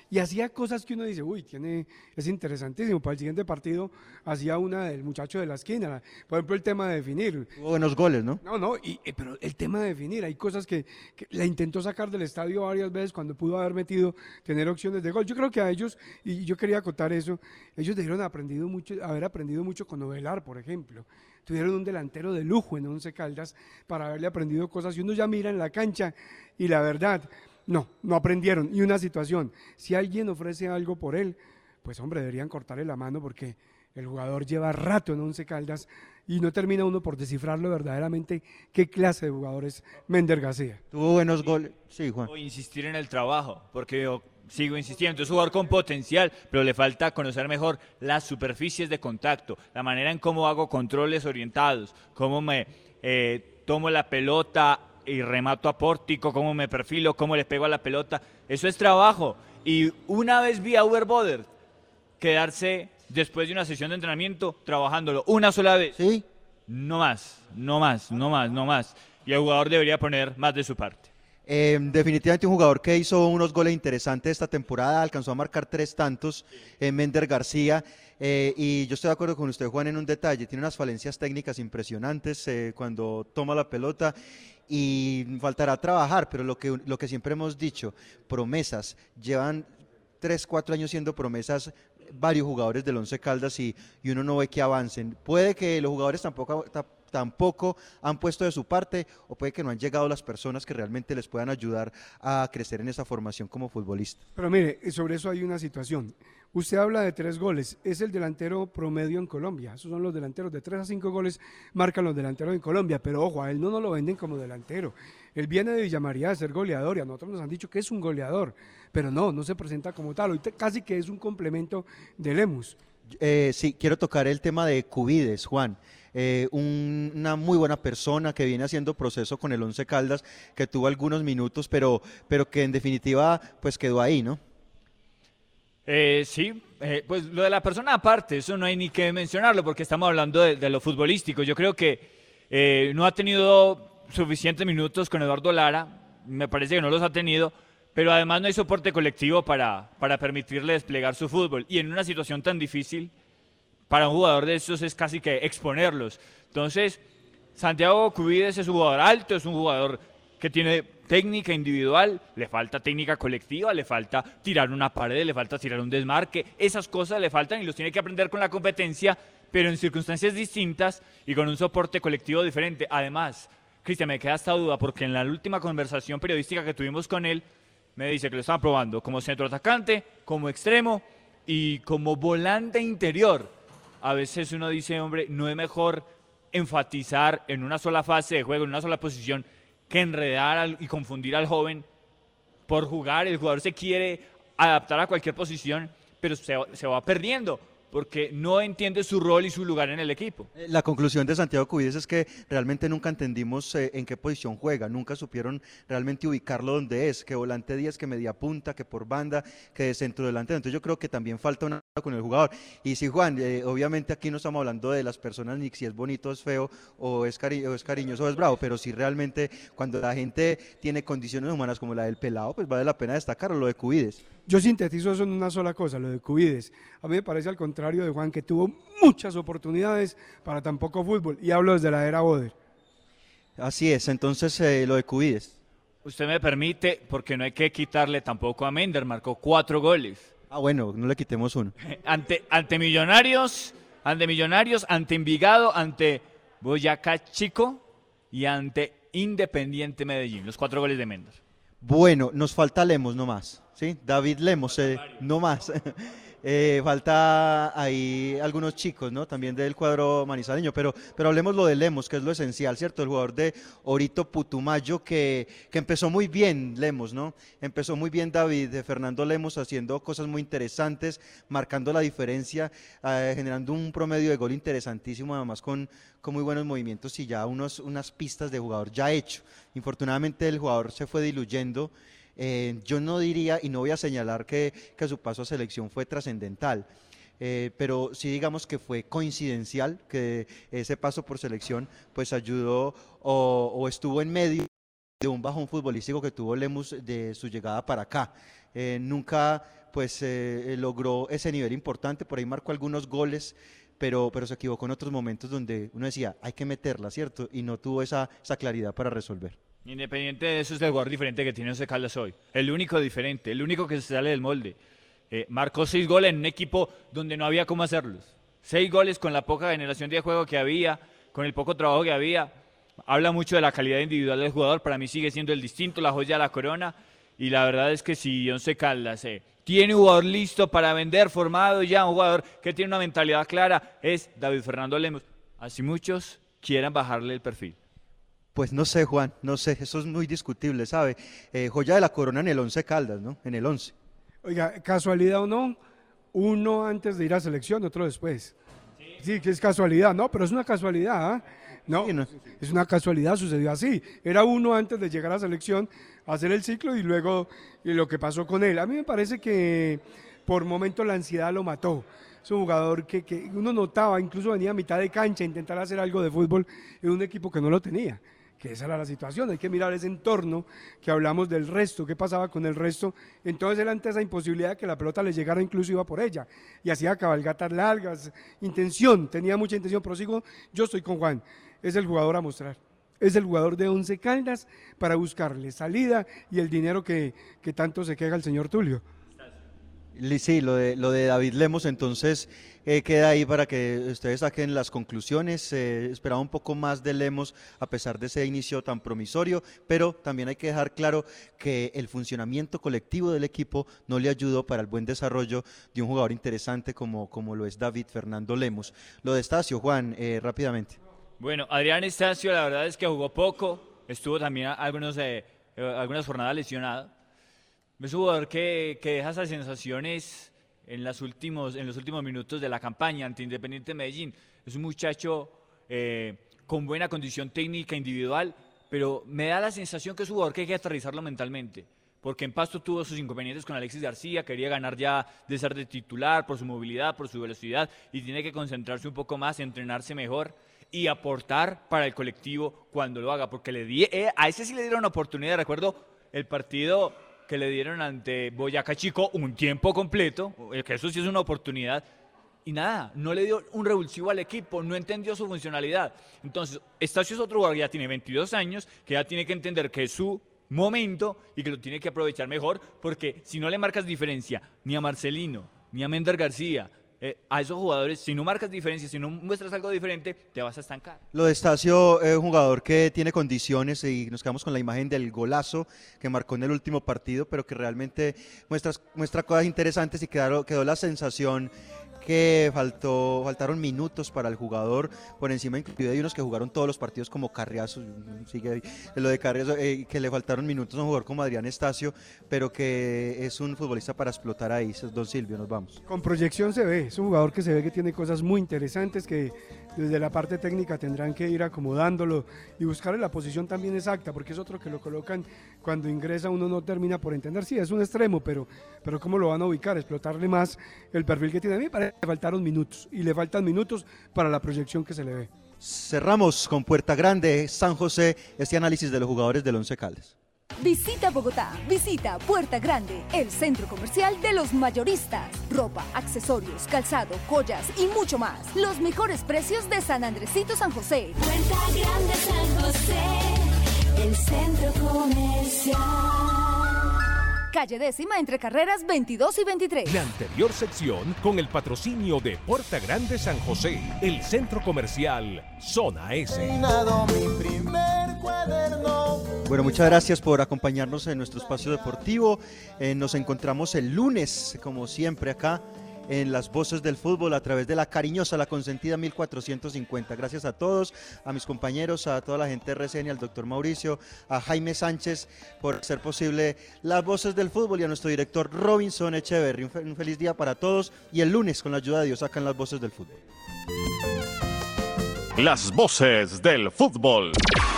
y hacía cosas que uno dice, uy, es interesantísimo. Para el siguiente partido hacía una del muchacho de la esquina, por ejemplo, el tema de definir. Hubo buenos goles, ¿no? No, pero el tema de definir, hay cosas que la intentó sacar del estadio varias veces cuando pudo haber tener opciones de gol. Yo creo que a ellos, y yo quería acotar eso, ellos debieron haber aprendido mucho con Ovelar, por ejemplo. Tuvieron un delantero de lujo en Once Caldas para haberle aprendido cosas, y uno ya mira en la cancha, y la verdad, no aprendieron. Y una situación, si alguien ofrece algo por él, pues hombre, deberían cortarle la mano, porque el jugador lleva rato en Once Caldas y no termina uno por descifrarlo verdaderamente qué clase de jugador es Mender García. Tuvo buenos goles, sí, Juan. O insistir en el trabajo, porque yo sigo insistiendo, es un jugador con potencial, pero le falta conocer mejor las superficies de contacto, la manera en cómo hago controles orientados, cómo me tomo la pelota y remato a pórtico, cómo me perfilo, cómo le pego a la pelota. Eso es trabajo. Y una vez vi a Uber Boder quedarse después de una sesión de entrenamiento trabajándolo una sola vez. Sí. No más. Y el jugador debería poner más de su parte. Definitivamente un jugador que hizo unos goles interesantes esta temporada, alcanzó a marcar 3 tantos, Mender García, y yo estoy de acuerdo con usted, Juan, en un detalle, tiene unas falencias técnicas impresionantes cuando toma la pelota, y faltará trabajar, pero lo que siempre hemos dicho, promesas, llevan 3-4 años siendo promesas varios jugadores del Once Caldas y uno no ve que avancen. Puede que los jugadores tampoco han puesto de su parte, o puede que no han llegado las personas que realmente les puedan ayudar a crecer en esa formación como futbolista. Pero mire, sobre eso hay una situación. Usted habla de 3 goles, es el delantero promedio en Colombia, esos son los delanteros, de 3 a 5 goles marcan los delanteros en Colombia, pero ojo, a él no nos lo venden como delantero, él viene de Villa María de ser goleador, y a nosotros nos han dicho que es un goleador, pero no se presenta como tal, hoy casi que es un complemento de Lemus. Sí, quiero tocar el tema de Cubides, Juan. Una muy buena persona que viene haciendo proceso con el Once Caldas, que tuvo algunos minutos, pero que en definitiva pues quedó ahí, ¿no? Sí, pues lo de la persona aparte, eso no hay ni que mencionarlo porque estamos hablando de lo futbolístico. Yo creo que no ha tenido suficientes minutos con Eduardo Lara, me parece que no los ha tenido, pero además no hay soporte colectivo para permitirle desplegar su fútbol. Y en una situación tan difícil, para un jugador de esos es casi que exponerlos. Entonces, Santiago Cubides es un jugador alto, es un jugador que tiene técnica individual, le falta técnica colectiva, le falta tirar una pared, le falta tirar un desmarque, esas cosas le faltan y los tiene que aprender con la competencia, pero en circunstancias distintas y con un soporte colectivo diferente. Además, Cristian, me queda esta duda porque en la última conversación periodística que tuvimos con él, me dice que lo estaban probando como centroatacante, como extremo y como volante interior. A veces uno dice, hombre, no es mejor enfatizar en una sola fase de juego, en una sola posición, que enredar y confundir al joven por jugar. El jugador se quiere adaptar a cualquier posición, pero se va perdiendo porque no entiende su rol y su lugar en el equipo. La conclusión de Santiago Cubides es que realmente nunca entendimos en qué posición juega, nunca supieron realmente ubicarlo donde es, que volante 10, que media punta, que por banda, que de centro delantero. Entonces yo creo que también falta una con el jugador. Y sí, Juan, obviamente aquí no estamos hablando de las personas ni si es bonito o es feo, o es cariñoso o es bravo, pero sí realmente cuando la gente tiene condiciones humanas como la del pelado, pues vale la pena destacarlo, lo de Cubides. Yo sintetizo eso en una sola cosa, lo de Cubides. A mí me parece al contrario de Juan, que tuvo muchas oportunidades para tan poco fútbol, y hablo desde la era Boder. Así es, entonces lo de Cubides. Usted me permite, porque no hay que quitarle tampoco a Mender, marcó 4 goles. Ah, bueno, no le quitemos uno. Ante Millonarios, ante Envigado, ante Boyacá Chico y ante Independiente Medellín, los 4 goles de Mender. Bueno, nos falta Lemos nomás, ¿sí? David Lemos, no más. Falta ahí algunos chicos, ¿no? También del cuadro manizaleño, pero hablemos lo de Lemos, que es lo esencial, ¿cierto? El jugador de Orito Putumayo que empezó muy bien, Lemos, ¿no? Empezó muy bien David Fernando Lemos haciendo cosas muy interesantes, marcando la diferencia, generando un promedio de gol interesantísimo, además con muy buenos movimientos y ya unas pistas de jugador ya hecho. Infortunadamente el jugador se fue diluyendo. Yo no diría y no voy a señalar que su paso a selección fue trascendental, pero sí digamos que fue coincidencial, que ese paso por selección pues ayudó o estuvo en medio de un bajón futbolístico que tuvo Lemus de su llegada para acá. Nunca pues logró ese nivel importante, por ahí marcó algunos goles, pero se equivocó en otros momentos donde uno decía, hay que meterla, ¿cierto? Y no tuvo esa claridad para resolver. Independiente de eso, es el jugador diferente que tiene Once Caldas hoy. El único diferente, el único que se sale del molde. Marcó 6 goles en un equipo donde no había cómo hacerlos. 6 goles con la poca generación de juego que había, con el poco trabajo que había. Habla mucho de la calidad individual del jugador. Para mí sigue siendo el distinto, la joya de la corona. Y la verdad es que si Once Caldas tiene un jugador listo para vender, formado ya, un jugador que tiene una mentalidad clara, es David Fernando Lemus. Así muchos quieran bajarle el perfil. Pues no sé, Juan, no sé, eso es muy discutible, ¿sabe? Joya de la corona en el Once Caldas, ¿no? En el 11. Oiga, casualidad o no, uno antes de ir a selección, otro después. Sí, que es casualidad, ¿no? Pero es una casualidad, ¿eh? No, sí, no, es una casualidad, sucedió así. Era uno antes de llegar a selección, hacer el ciclo y luego lo que pasó con él. A mí me parece que por momento la ansiedad lo mató. Es un jugador que uno notaba, incluso venía a mitad de cancha a intentar hacer algo de fútbol en un equipo que no lo tenía. Que esa era la situación, hay que mirar ese entorno que hablamos del resto, qué pasaba con el resto. Entonces él ante esa imposibilidad de que la pelota le llegara, incluso iba por ella y hacía cabalgatas largas, tenía mucha intención, pero yo estoy con Juan, es el jugador a mostrar, es el jugador de Once Caldas para buscarle salida y el dinero que tanto se queja el señor Tulio. Sí, lo de David Lemus, entonces queda ahí para que ustedes saquen las conclusiones. Esperaba un poco más de Lemus a pesar de ese inicio tan promisorio, pero también hay que dejar claro que el funcionamiento colectivo del equipo no le ayudó para el buen desarrollo de un jugador interesante como lo es David Fernando Lemus. Lo de Estacio, Juan, rápidamente. Bueno, Adrián Estacio la verdad es que jugó poco, estuvo también algunas jornadas lesionado. Es un jugador que deja esas sensaciones en los últimos minutos de la campaña ante Independiente Medellín. Es un muchacho con buena condición técnica individual, pero me da la sensación que es un jugador que hay que aterrizarlo mentalmente. Porque en Pasto tuvo sus inconvenientes con Alexis García, quería ganar ya de ser de titular por su movilidad, por su velocidad, y tiene que concentrarse un poco más, entrenarse mejor y aportar para el colectivo cuando lo haga. Porque a ese sí le dieron una oportunidad, recuerdo el partido que le dieron ante Boyacá Chico un tiempo completo, que eso sí es una oportunidad, y nada, no le dio un revulsivo al equipo, no entendió su funcionalidad. Entonces, Estacio es otro jugador que ya tiene 22 años, que ya tiene que entender que es su momento y que lo tiene que aprovechar mejor, porque si no le marcas diferencia ni a Marcelino, ni a Mender García, a esos jugadores, si no marcas diferencia, si no muestras algo diferente, te vas a estancar. Lo de Estacio es un jugador que tiene condiciones y nos quedamos con la imagen del golazo que marcó en el último partido, pero que realmente muestra cosas interesantes y quedó la sensación que faltaron minutos para el jugador, por encima inclusive de unos que jugaron todos los partidos como Carriazo, sigue lo de Carriazo, que le faltaron minutos a un jugador como Adrián Estacio, pero que es un futbolista para explotar ahí. Don Silvio, nos vamos. Con proyección se ve, es un jugador que se ve que tiene cosas muy interesantes que desde la parte técnica tendrán que ir acomodándolo y buscarle la posición también exacta, porque es otro que lo colocan cuando ingresa, uno no termina por entender, sí, es un extremo, pero ¿cómo lo van a ubicar? Explotarle más el perfil que tiene. A mí me parece que le faltaron minutos, y le faltan minutos para la proyección que se le ve. Cerramos con Puerta Grande, San José, este análisis de los jugadores del Once Caldas. Visita Bogotá, visita Puerta Grande, el centro comercial de los mayoristas. Ropa, accesorios, calzado, joyas y mucho más. Los mejores precios de San Andresito San José. Puerta Grande San José, el centro comercial. Calle 10ª entre carreras 22 y 23. La anterior sección con el patrocinio de Puerta Grande San José, el centro comercial Zona S. Mi primer cuaderno. Bueno, muchas gracias por acompañarnos en nuestro espacio deportivo. Nos encontramos el lunes, como siempre, acá en Las Voces del Fútbol a través de la cariñosa, la consentida 1450. Gracias a todos, a mis compañeros, a toda la gente de RCN, al doctor Mauricio, a Jaime Sánchez por hacer posible Las Voces del Fútbol y a nuestro director Robinson Echeverry. Un feliz día para todos y el lunes, con la ayuda de Dios, sacan Las Voces del Fútbol. Las Voces del Fútbol.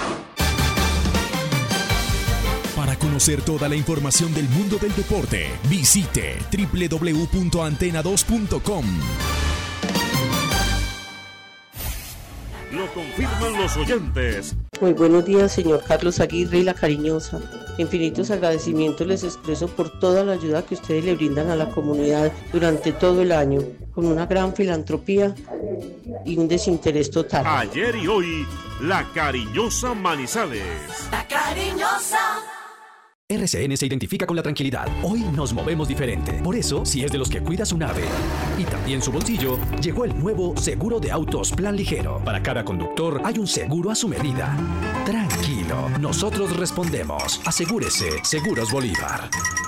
Para conocer toda la información del mundo del deporte, visite www.antena2.com. Lo confirman los oyentes. Muy buenos días, señor Carlos Aguirre y La Cariñosa. Infinitos agradecimientos les expreso por toda la ayuda que ustedes le brindan a la comunidad durante todo el año, con una gran filantropía y un desinterés total. Ayer y hoy, La Cariñosa Manizales. La Cariñosa. RCN se identifica con la tranquilidad. Hoy nos movemos diferente. Por eso, si es de los que cuida su nave y también su bolsillo, llegó el nuevo seguro de autos Plan Ligero. Para cada conductor hay un seguro a su medida. Tranquilo, nosotros respondemos. Asegúrese, Seguros Bolívar.